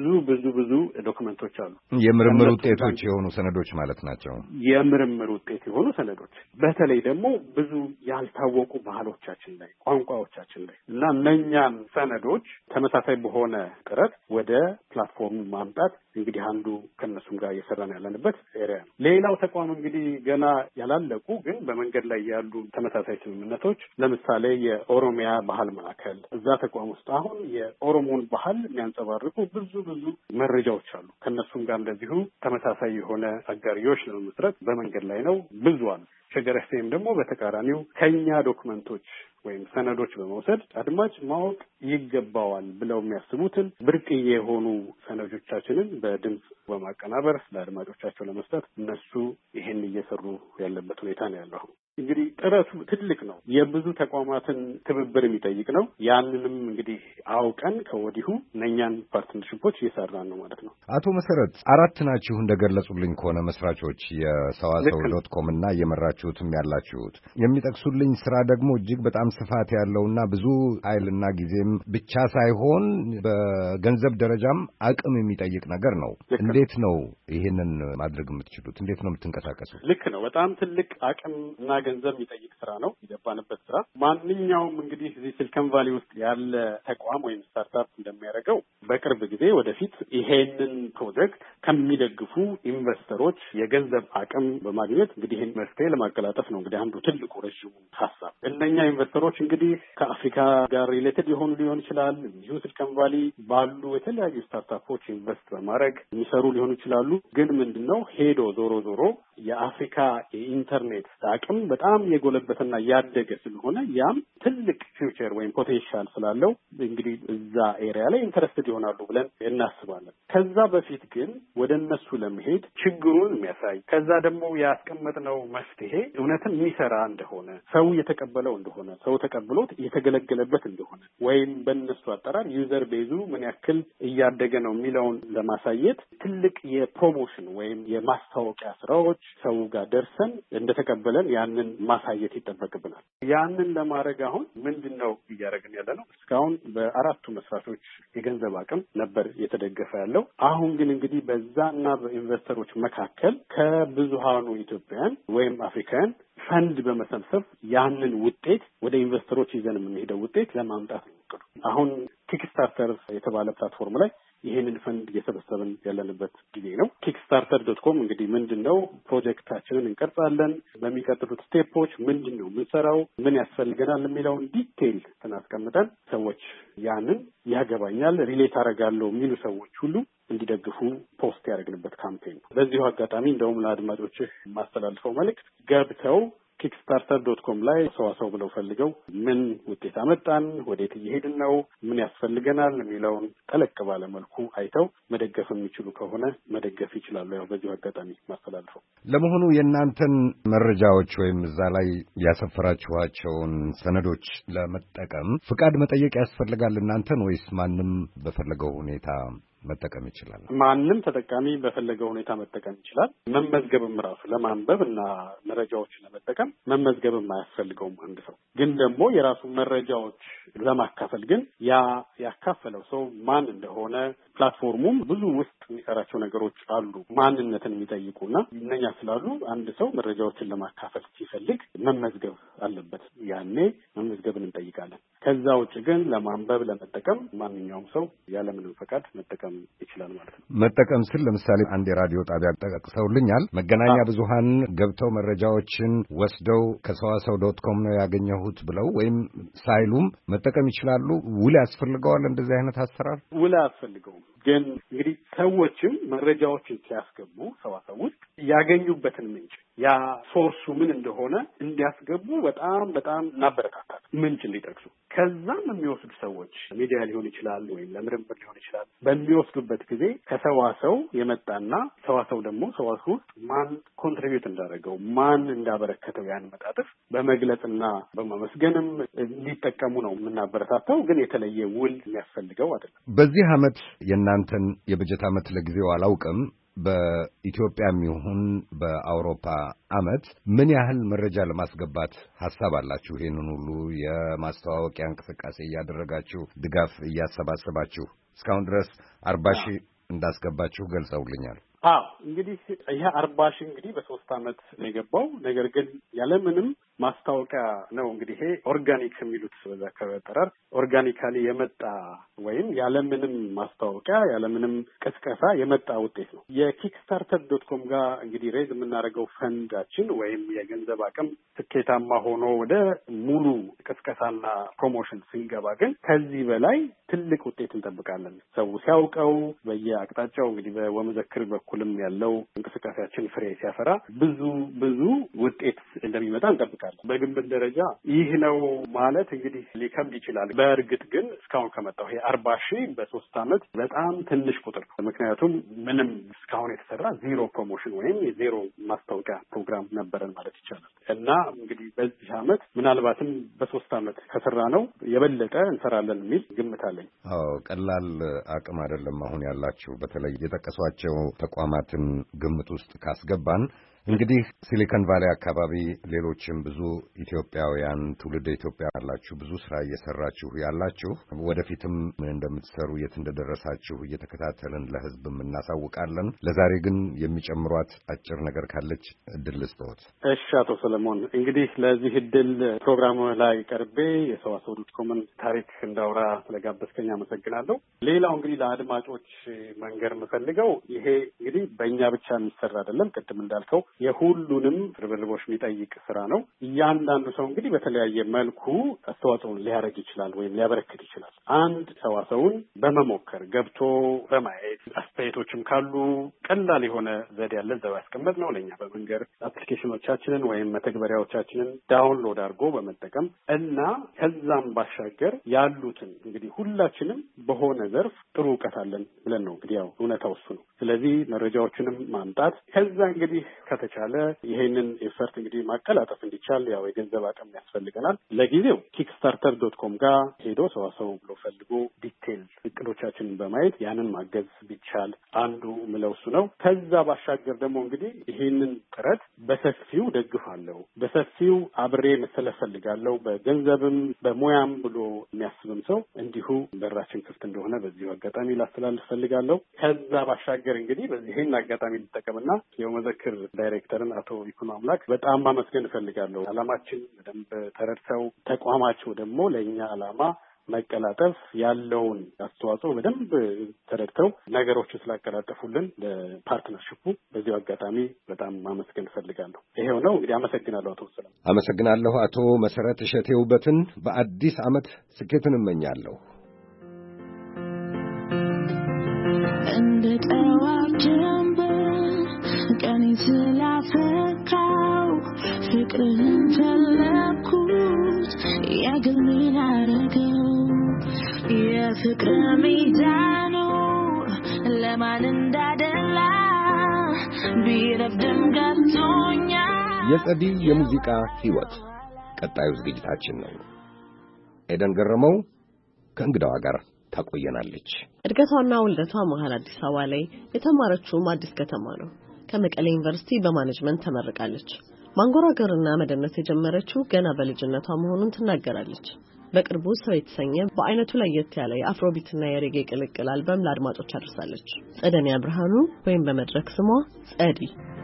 Q: ብዙ ዶክመንቶች አሉ።
A: የምርምር ውጤቶች የሆኑ ሰነዶች ማለት ናቸው።
Q: የምርምር ውጤት የሆኑ ሰነዶች በተለይ ደግሞ ብዙ ያልታወቁ ባህሎቻችን ላይ ቋንቋዎቻችን ላይ እና እነኛን ሰነዶች ተመሳሳይ በሆነ ጥረት ወደ ፕላትፎርሙ ማምጣት እንግዲህ አንዱ ከነሱም ጋር እየሰራን ያለንበት ኤሪያ ነው። ሌላው ተቋም እንግዲህ ገና ያላለቁ ግን በመንገድ ላይ ያሉ ተመሳሳይ ስምምነቶች ለምሳሌ የኦሮሚያ ባህል ማዕከል እዛ ተቋም ውስጥ አሁን የኦሮሞን ባህል የሚያንጸባርቁ ብዙ መረጃዎች አሉ። ከነሱም ጋር እንደዚሁ ተመሳሳይ የሆነ አጋሪዎች ለመመስረት በመንገድ ላይ ነው። ብዙ አሉ። ሸገር ኤፍኤም ደግሞ በተቃራኒው ከኛ ዶክመንቶች ወይም ሰነዶች በመውሰድ አድማጭ ማወቅ ይገባዋል ብለው የሚያስቡትን ብርቅዬ የሆኑ ሰነዶቻችንን በድምጽ በማቀናበር ለአድማጮቻቸው ለመስጠት እነሱ ይሄን እየሰሩ ያለበት ሁኔታ ነው ያለው። እንግዲህ ጥረቱ ትልቅ ነው። የብዙ ተቋማትን ትብብር የሚጠይቅ ነው። ያንንም እንግዲህ አውቀን ከወዲሁ እነኛን ፓርትነርሺፖች እየሰራን ነው ማለት ነው።
A: አቶ መሰረት 4 ናችሁ እንደገለጹልኝ ከሆነ መስራቾች የሰዋሰው.com እና እየመራችሁትም ያላችሁት የሚጠቅሱልኝ ስራ ደግሞ እጅግ በጣም ስፋት ያለውና ብዙ ኃይልና ጊዜም ብቻ ሳይሆን በገንዘብ ደረጃም አቅም የሚጠይቅ ነገር ነው። እንዴት ነው ይሄንን ማድረግ የምትችሉት? እንዴት ነው የምትንቀሳቀሱት?
Q: ልክ ነው። በጣም ትልቅ አቅም እና ገንዘብ የሚጠይቅ ስራ ነው የገባንበት ስራ። ማንኛውም እንግዲህ እዚህ ሲሊኮን ቫሊ ውስጥ ያለ ተቋም ወይም ስታርታፕ እንደሚያደርገው በቅርብ ጊዜ ወደፊት ይሄንን ፕሮጀክት ከሚደግፉ ኢንቨስተሮች የገንዘብ አቅም በማግኘት እንግዲህ ይህን መፍትሄ ለማቀላጠፍ ነው እንግዲህ አንዱ ትልቁ ረዥሙ ሀሳብ። እነኛ ኢንቨስተሮች እንግዲህ ከአፍሪካ ጋር ሪሌትድ የሆኑ ሊሆን ይችላል። እንዲሁ ሲሊኮን ቫሊ ባሉ የተለያዩ ስታርታፖች ኢንቨስት በማድረግ የሚሰሩ ሊሆኑ ይችላሉ። ግን ምንድነው ሄዶ ዞሮ የአፍሪካ የኢንተርኔት አቅም በጣም የጎለበተና ያደገ ስለሆነ ያም ትልቅ ፊውቸር ወይም ፖቴንሻል ስላለው እንግዲህ እዛ ኤሪያ ላይ ኢንተረስትድ ይሆናሉ ብለን እናስባለን። ከዛ በፊት ግን ወደ እነሱ ለመሄድ ችግሩን የሚያሳይ ከዛ ደግሞ ያስቀመጥነው መፍትሄ እውነትም የሚሰራ እንደሆነ ሰው የተቀበለው እንደሆነ ሰው ተቀብሎት የተገለገለበት እንደሆነ ወይም በእነሱ አጠራር ዩዘር ቤዙ ምን ያክል እያደገ ነው የሚለውን ለማሳየት ትልቅ የፕሮሞሽን ወይም የማስታወቂያ ስራዎች ሰው ጋር ደርሰን እንደተቀበለን ያንን ማሳየት ይጠበቅብናል። ያንን ለማድረግ አሁን ምንድነው እያደረግን ያለ ነው? እስካሁን በአራቱ መስራቾች የገንዘብ አቅም ነበር የተደገፈ ያለው። አሁን ግን እንግዲህ በዛና በኢንቨስተሮች መካከል ከብዙሃኑ ኢትዮጵያውያን ወይም አፍሪካውያን ፈንድ በመሰብሰብ ያንን ውጤት ወደ ኢንቨስተሮች ይዘን የምንሄደው ውጤት ለማምጣት ነው እቅዱ። አሁን ኪክስታርተር የተባለ ፕላትፎርም ላይ ይሄንን ፈንድ እየሰበሰብን ያለንበት ጊዜ ነው። kickstarter.com እንግዲህ ምንድነው ፕሮጀክታችንን እንቀርጻለን፣ በሚቀጥሉት ስቴፖች ምንድነው ምንሰራው፣ ምን ያስፈልገናል የሚለውን ዲቴይል ተናስቀምጠን ሰዎች ያንን ያገባኛል ሪሌት አደርጋለሁ የሚሉ ሰዎች ሁሉ እንዲደግፉ ፖስት ያደረግንበት ካምፔን ነው። በዚሁ አጋጣሚ እንደውም ለአድማጮች ማስተላልፈው መልእክት ገብተው kickstarter.com ላይ ሰዋሰው ብለው ፈልገው ምን ውጤት አመጣን፣ ወዴት እየሄድን ነው፣ ምን ያስፈልገናል የሚለውን ጠለቅ ባለ መልኩ አይተው መደገፍ የሚችሉ ከሆነ መደገፍ ይችላሉ። ያው በዚሁ አጋጣሚ ማስተላልፈው።
A: ለመሆኑ የእናንተን መረጃዎች ወይም እዛ ላይ ያሰፈራችኋቸውን ሰነዶች ለመጠቀም ፍቃድ መጠየቅ ያስፈልጋል እናንተን ወይስ ማንም በፈለገው ሁኔታ መጠቀም ይችላል?
Q: ማንም ተጠቃሚ በፈለገው ሁኔታ መጠቀም ይችላል። መመዝገብም ራሱ ለማንበብ እና መረጃዎችን ለመጠቀም መመዝገብም አያስፈልገውም። አንድ ሰው ግን ደግሞ የራሱን መረጃዎች ለማካፈል ግን ያ ያካፈለው ሰው ማን እንደሆነ ፕላትፎርሙም ብዙ ውስጥ የሚሰራቸው ነገሮች አሉ ማንነትን የሚጠይቁና እነኛ ስላሉ አንድ ሰው መረጃዎችን ለማካፈል ሲፈልግ መመዝገብ አለበት። ያኔ መመዝገብን እንጠይቃለን። ከዛ ውጭ ግን ለማንበብ ለመጠቀም ማንኛውም ሰው ያለምንም ፈቃድ መጠቀም ይችላል ማለት ነው።
A: መጠቀም ስል ለምሳሌ አንድ የራዲዮ ጣቢያ ጠቅሰውልኛል። መገናኛ ብዙሃን ገብተው መረጃዎችን ወስደው ከሰዋሰው.com ነው ያገኘሁት ብለው ወይም ሳይሉም መጠቀም ይችላሉ። ውል ያስፈልገዋል? እንደዚህ አይነት አሰራር ውል
Q: አያስፈልገውም። ግን እንግዲህ ሰዎችም መረጃዎችን ሲያስገቡ ሰዋሰው ውስጥ ያገኙበትን ምንጭ ያ ሶርሱ ምን እንደሆነ እንዲያስገቡ በጣም እናበረታታል። ምንጭ እንዲጠቅሱ ከዛም የሚወስዱ ሰዎች ሚዲያ ሊሆን ይችላል ወይም ለምርምር ሊሆን ይችላል። በሚወስዱበት ጊዜ ከሰዋሰው የመጣና ሰዋሰው ደግሞ ሰዋሰው ውስጥ ማን ኮንትሪቢዩት እንዳደረገው ማን እንዳበረከተው ያን መጣጥፍ በመግለጽና በማመስገንም እንዲጠቀሙ ነው የምናበረታታው። ግን የተለየ ውል የሚያስፈልገው አይደለም።
A: በዚህ ዓመት የእናንተን የበጀት ዓመት ለጊዜው አላውቅም። በኢትዮጵያም ይሁን በአውሮፓ ዓመት ምን ያህል መረጃ ለማስገባት ሐሳብ አላችሁ? ይሄንን ሁሉ የማስተዋወቂያ እንቅስቃሴ እያደረጋችሁ ድጋፍ እያሰባሰባችሁ እስካሁን ድረስ 40 ሺህ እንዳስገባችሁ ገልጸውልኛል።
Q: እንግዲህ ይሄ 40 ሺህ እንግዲህ በ3 ዓመት ነው የገባው። ነገር ግን ያለምንም ማስታወቂያ ነው። እንግዲህ ይሄ ኦርጋኒክ የሚሉት በዛ ከበጠራር ኦርጋኒካሊ የመጣ ወይም ያለምንም ማስታወቂያ ያለምንም ቅስቀሳ የመጣ ውጤት ነው። የkickstarter.com ጋር እንግዲህ ሬዝ የምናደርገው ፈንዳችን ወይም የገንዘብ አቅም ስኬታማ ሆኖ ወደ ሙሉ ቅስቀሳና ፕሮሞሽን ስንገባ ግን ከዚህ በላይ ትልቅ ውጤት እንጠብቃለን። ሰው ሲያውቀው በየአቅጣጫው እንግዲህ በወመዘክር በኩልም ያለው እንቅስቃሴያችን ፍሬ ሲያፈራ ብዙ ውጤት እንደሚመጣ እንጠብቃለን። በግምት ደረጃ ይህ ነው ማለት እንግዲህ ሊከብድ ይችላል። በእርግጥ ግን እስካሁን ከመጣው ይሄ 40 ሺህ በ3 ዓመት በጣም ትንሽ ቁጥር ነው። ምክንያቱም ምንም እስካሁን የተሰራ ዜሮ ፕሮሞሽን ወይም የዜሮ ማስታወቂያ ፕሮግራም ነበረን ማለት ይቻላል። እና እንግዲህ በዚህ ዓመት ምናልባትም በ3 ዓመት ከሰራ ነው የበለጠ እንሰራለን የሚል ግምት አለኝ።
A: ቀላል አቅም አይደለም አሁን ያላችሁ። በተለይ የጠቀሷቸው ተቋማትን ግምት ውስጥ ካስገባን እንግዲህ ሲሊኮን ቫሊ አካባቢ ሌሎችም ብዙ ኢትዮጵያውያን ትውልደ ኢትዮጵያ ያላችሁ ብዙ ስራ እየሰራችሁ ያላችሁ ወደፊትም ምን እንደምትሰሩ የት እንደደረሳችሁ እየተከታተልን ለሕዝብም እናሳውቃለን። ለዛሬ ግን የሚጨምሯት አጭር ነገር ካለች እድል ልስጥዎት።
Q: እሺ አቶ ሰለሞን፣ እንግዲህ ለዚህ እድል ፕሮግራሙ ላይ ቀርቤ የሰዋሰው.ኮምን ታሪክ እንዳውራ ስለጋበዝከኝ አመሰግናለሁ። ሌላው እንግዲህ ለአድማጮች መንገር የምፈልገው ይሄ እንግዲህ በእኛ ብቻ የሚሰራ አይደለም። ቅድም እንዳልከው የሁሉንም ርብርቦች የሚጠይቅ ስራ ነው። እያንዳንዱ ሰው እንግዲህ በተለያየ መልኩ አስተዋጽኦን ሊያደርግ ይችላል ወይም ሊያበረክት ይችላል። አንድ ሰዋሰውን በመሞከር ገብቶ በማየት አስተያየቶችም ካሉ ቀላል የሆነ ዘዴ ያለ እዛው ያስቀመጥነው ለኛ በመንገር አፕሊኬሽኖቻችንን ወይም መተግበሪያዎቻችንን ዳውንሎድ አድርጎ በመጠቀም እና ከዛም ባሻገር ያሉትን እንግዲህ ሁላችንም በሆነ ዘርፍ ጥሩ እውቀት አለን ብለን ነው እንግዲህ ያው እውነታው እሱ ነው። ስለዚህ መረጃዎችንም ማምጣት ከዛ እንግዲህ ከተቻለ ይሄንን ኤፈርት እንግዲህ ማቀላጠፍ እንዲቻል ያው የገንዘብ አቅም ያስፈልገናል። ለጊዜው kickstarter.com ጋር ሄዶ ሰዋሰው ብሎ ፈልጎ ዲቴል እቅዶቻችንን በማየት ያንን ማገዝ ቢቻል አንዱ ምለው እሱ ነው። ከዛ ባሻገር ደግሞ እንግዲህ ይሄንን ጥረት በሰፊው ደግፋለሁ፣ በሰፊው አብሬ መሰለፍ ፈልጋለሁ፣ በገንዘብም በሙያም ብሎ የሚያስብም ሰው እንዲሁ በራችን ክፍት እንደሆነ በዚሁ አጋጣሚ ላስተላልፍ ፈልጋለሁ። ከዛ ባሻገር እንግዲህ በዚህን አጋጣሚ ልጠቀምና የመዘክር ዳይሬክተርን አቶ ይኩኖ አምላክ በጣም ማመስገን እፈልጋለሁ። ዓላማችን በደንብ ተረድተው ተቋማቸው ደግሞ ለእኛ ዓላማ መቀላጠፍ ያለውን አስተዋጽኦ በደንብ ተረድተው ነገሮችን ስላቀላጠፉልን ለፓርትነርሺፑ በዚሁ አጋጣሚ በጣም ማመስገን እፈልጋለሁ። ይሄው ነው እንግዲህ። አመሰግናለሁ አቶ ሰላም።
A: አመሰግናለሁ አቶ መሰረት እሸቴ ውበትን። በአዲስ ዓመት ስኬትን እመኛለሁ።
R: እንደ ጠዋት ጀንበር ቀኔ ስላፈካው ፍቅርህን ፈለኩት ያግልን አረገው የፍቅር ሚዛኑ ለማን እንዳደላ ቢረፍድም ገብቶኛል።
A: የጸዲ የሙዚቃ ሕይወት ቀጣዩ ዝግጅታችን ነው። ኤደን ገረመው ከእንግዳዋ ጋር ታቆየናለች።
S: እድገቷና ውልደቷ መሀል አዲስ አበባ ላይ የተማረችውም አዲስ ከተማ ነው። ከመቀሌ ዩኒቨርሲቲ በማኔጅመንት ተመርቃለች። ማንጎራገርና መደነስ የጀመረችው ገና በልጅነቷ መሆኑን ትናገራለች። በቅርቡ ሰው የተሰኘ በአይነቱ ለየት ያለ የአፍሮቢትና የሬጌ ቅልቅል አልበም ለአድማጮች አድርሳለች። ጸደኒያ ብርሃኑ ወይም በመድረክ ስሟ ጸዲ።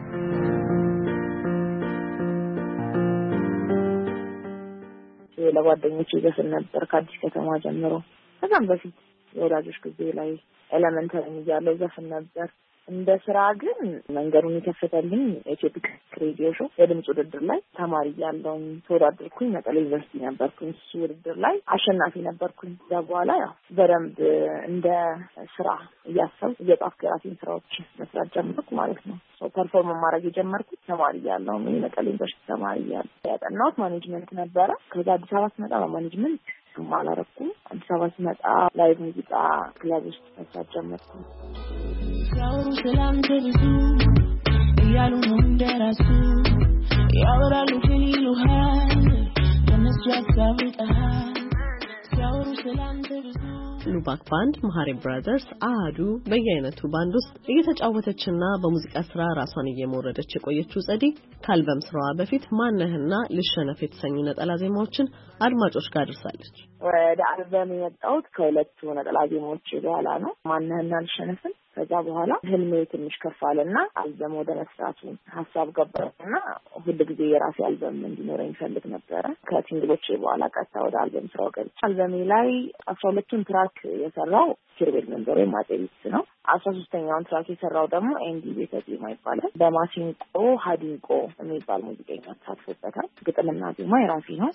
G: ለጓደኞቼ ዘፈን ነበር ከአዲስ ከተማ ጀምሮ። ከዛም በፊት የወላጆች ጊዜ ላይ ኤሌመንተሪ እያለሁ ዘፈን ነበር። እንደ ስራ ግን መንገዱን የከፈተልኝ ኢትዮፒክ ሬዲዮ ሾው የድምጽ ውድድር ላይ ተማሪ ያለው ተወዳደርኩኝ። መቀሌ ዩኒቨርሲቲ ነበርኩኝ። እሱ ውድድር ላይ አሸናፊ ነበርኩኝ። ከዛ በኋላ ያው በደንብ እንደ ስራ እያሰብኩ እየጻፍኩ የራሴን ስራዎች መስራት ጀመርኩ ማለት ነው። ፐርፎርም ማድረግ የጀመርኩት ተማሪ ያለው መቀሌ ዩኒቨርሲቲ ተማሪ ያለው ያጠናሁት ማኔጅመንት ነበረ። ከዛ አዲስ አበባ ስመጣ በማኔጅመንት ማላረኩም። አዲስ አበባ ስመጣ ላይቭ ሙዚቃ ክለብ ውስጥ መስራት ጀመርኩ።
R: ያወሩ ስላንተ ብዙ እያሉ ነው እንደራሱ ያወራሉ ግን ይሉሃል ከነሱ ያጋብጠሃል። ያወሩ ስላንተ ብዙ
S: ሉባክ ባንድ፣ መሃሪ ብራዘርስ፣ አሃዱ በየአይነቱ ባንድ ውስጥ እየተጫወተችና በሙዚቃ ስራ ራሷን እየመወረደች የቆየችው ጸዲ ከአልበም ስራዋ በፊት ማነህና ልሸነፍ የተሰኙ ነጠላ ዜማዎችን አድማጮች ጋር አድርሳለች።
G: ወደ አልበም የመጣሁት ከሁለቱ ነጠላ ዜማዎች በኋላ ነው፣ ማነህና ልሸነፍን። ከዛ በኋላ ህልሜ ትንሽ ከፍ አለና አልበም ወደ መስራቱ ሀሳብ ገባና ሁልጊዜ የራሴ አልበም እንዲኖረኝ ፈልግ ነበረ። ከሲንግሎቼ በኋላ ቀጥታ ወደ አልበም ስራው ገብቼ አልበሜ ላይ 12ቱን ትራክ የሰራው ኪሩቤል መንበሬ ማጤቢስ ነው። 13ኛውን ትራክ የሰራው ደግሞ ኤንዲ ቤተዜማ ይባላል። በማሲንቆ ሀዲንቆ የሚባል ሙዚቀኛ ተሳትፎበታል። ግጥምና ዜማ የራሴ ነው።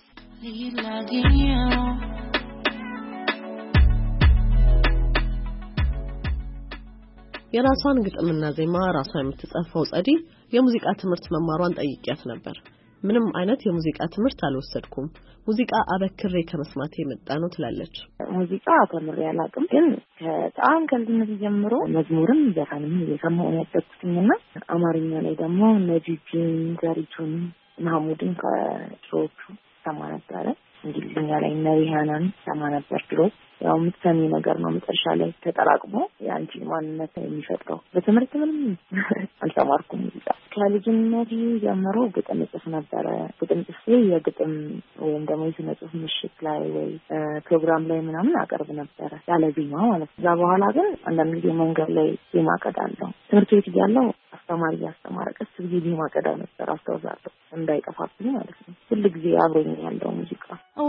S: የራሷን ግጥምና ዜማ ራሷ የምትጻፈው ጸዲ የሙዚቃ ትምህርት መማሯን ጠይቂያት ነበር። ምንም አይነት የሙዚቃ ትምህርት አልወሰድኩም፣ ሙዚቃ አበክሬ ከመስማት የመጣ ነው ትላለች።
G: ሙዚቃ ተምሬ አላውቅም፣ ግን በጣም ከልጅነት ጀምሮ መዝሙርም ዘፈንም እየሰማሁ ያደግኩኝና አማርኛ ላይ ደግሞ ነጂጂን፣ ዘሪቱን፣ ማህሙድን ከድሮቹ ሰማ ነበረ። እንግሊዝኛ ላይ ነሪሃናን ሰማ ነበር ድሮ። ያው የምትሰሚ ነገር ነው መጨረሻ ላይ ተጠራቅሞ የአንቺ ማንነት የሚፈጥረው። በትምህርት ምንም አልተማርኩም ሙዚቃ። ከልጅነቴ ጀምሮ ግጥም ጽፍ ነበረ። ግጥም ጽፌ የግጥም ወይም ደግሞ የስነ ጽሁፍ ምሽት ላይ ወይ ፕሮግራም ላይ ምናምን አቀርብ ነበረ ያለ ዜማ ማለት ነው። እዛ በኋላ ግን አንዳንድ ጊዜ መንገድ ላይ ዜማ ቀዳለሁ። ትምህርት ቤት እያለሁ አስተማሪ ያስተማረ ቀስ ብዬ ዜማ ቀዳ ነበር፣ አስታውሳለሁ፣ እንዳይጠፋብኝ ማለት ነው። ሁሉ ጊዜ አብሮኝ ያለው ሙዚቃ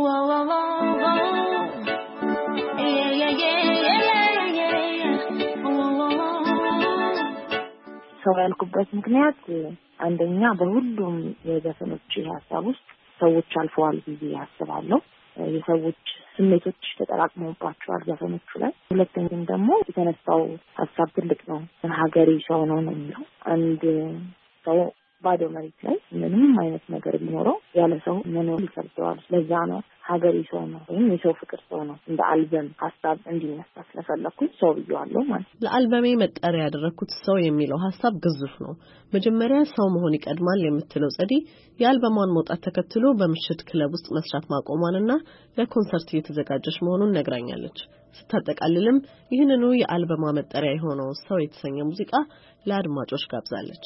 G: ሰው ያልኩበት ምክንያት አንደኛ በሁሉም የዘፈኖች ሀሳብ ውስጥ ሰዎች አልፈዋል ብዬ አስባለሁ። የሰዎች ስሜቶች ተጠራቅመውባቸዋል ዘፈኖቹ ላይ። ሁለተኛም ደግሞ የተነሳው ሀሳብ ትልቅ ነው። ሀገሬ ሰው ነው የሚለው አንድ ሰው ባዶ መሬት ላይ ምንም አይነት ነገር ቢኖረው ያለ ሰው መኖር ይከብደዋል። ለዛ ነው ሀገሬ ሰው ነው ወይም የሰው ፍቅር ሰው ነው እንደ አልበም ሀሳብ እንዲነሳ ስለፈለኩኝ ሰው ብዬዋለሁ ማለት ነው።
S: ለአልበሜ መጠሪያ ያደረኩት ሰው የሚለው ሀሳብ ግዙፍ ነው። መጀመሪያ ሰው መሆን ይቀድማል የምትለው ጸዲ የአልበሟን መውጣት ተከትሎ በምሽት ክለብ ውስጥ መስራት ማቆሟንና ለኮንሰርት እየተዘጋጀች መሆኑን ነግራኛለች። ስታጠቃልልም ይህንኑ የአልበሟ መጠሪያ የሆነው ሰው የተሰኘ ሙዚቃ ለአድማጮች ጋብዛለች።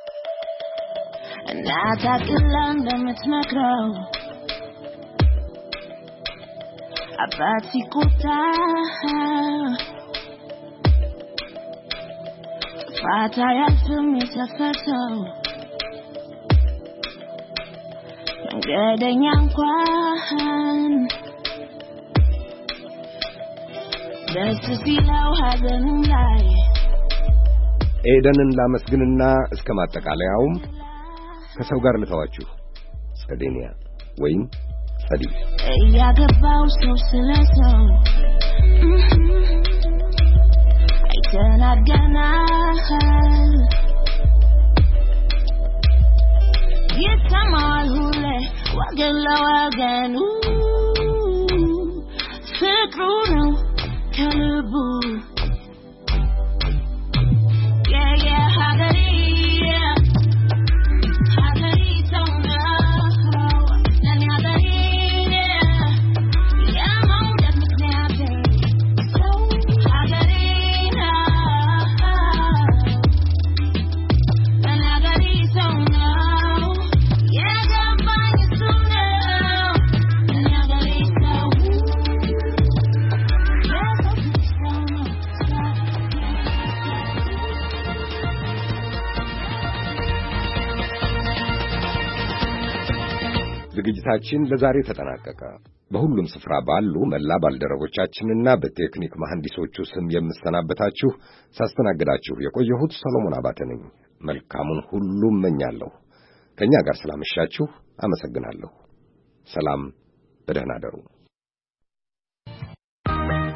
R: እናት አክላ እንደምትመክረው አባት ሲቆጣ ጥፋት አያልፍም የሰፈሰው መንገደኛ እንኳን ደስ ሲለው ሀዘኑም ላይ
A: ኤደንን ላመስግንና እስከ ማጠቃለያውም ከሰው ጋር ልተዋችሁ። ጸዴኒያ ወይም ጸዲ
R: ያገባው ሰው ስለሰው አይተናገናል ይሰማል ሁሌ ወገን ለወገኑ ፍቅሩ ነው ከልቡ ሀገሬ
A: ዝግጅታችን ለዛሬ ተጠናቀቀ። በሁሉም ስፍራ ባሉ መላ ባልደረቦቻችንና በቴክኒክ መሐንዲሶቹ ስም የምሰናበታችሁ ሳስተናግዳችሁ የቆየሁት ሰሎሞን አባተ ነኝ። መልካሙን ሁሉ እመኛለሁ። ከኛ ጋር ስላመሻችሁ አመሰግናለሁ። ሰላም፣ በደህና አደሩ።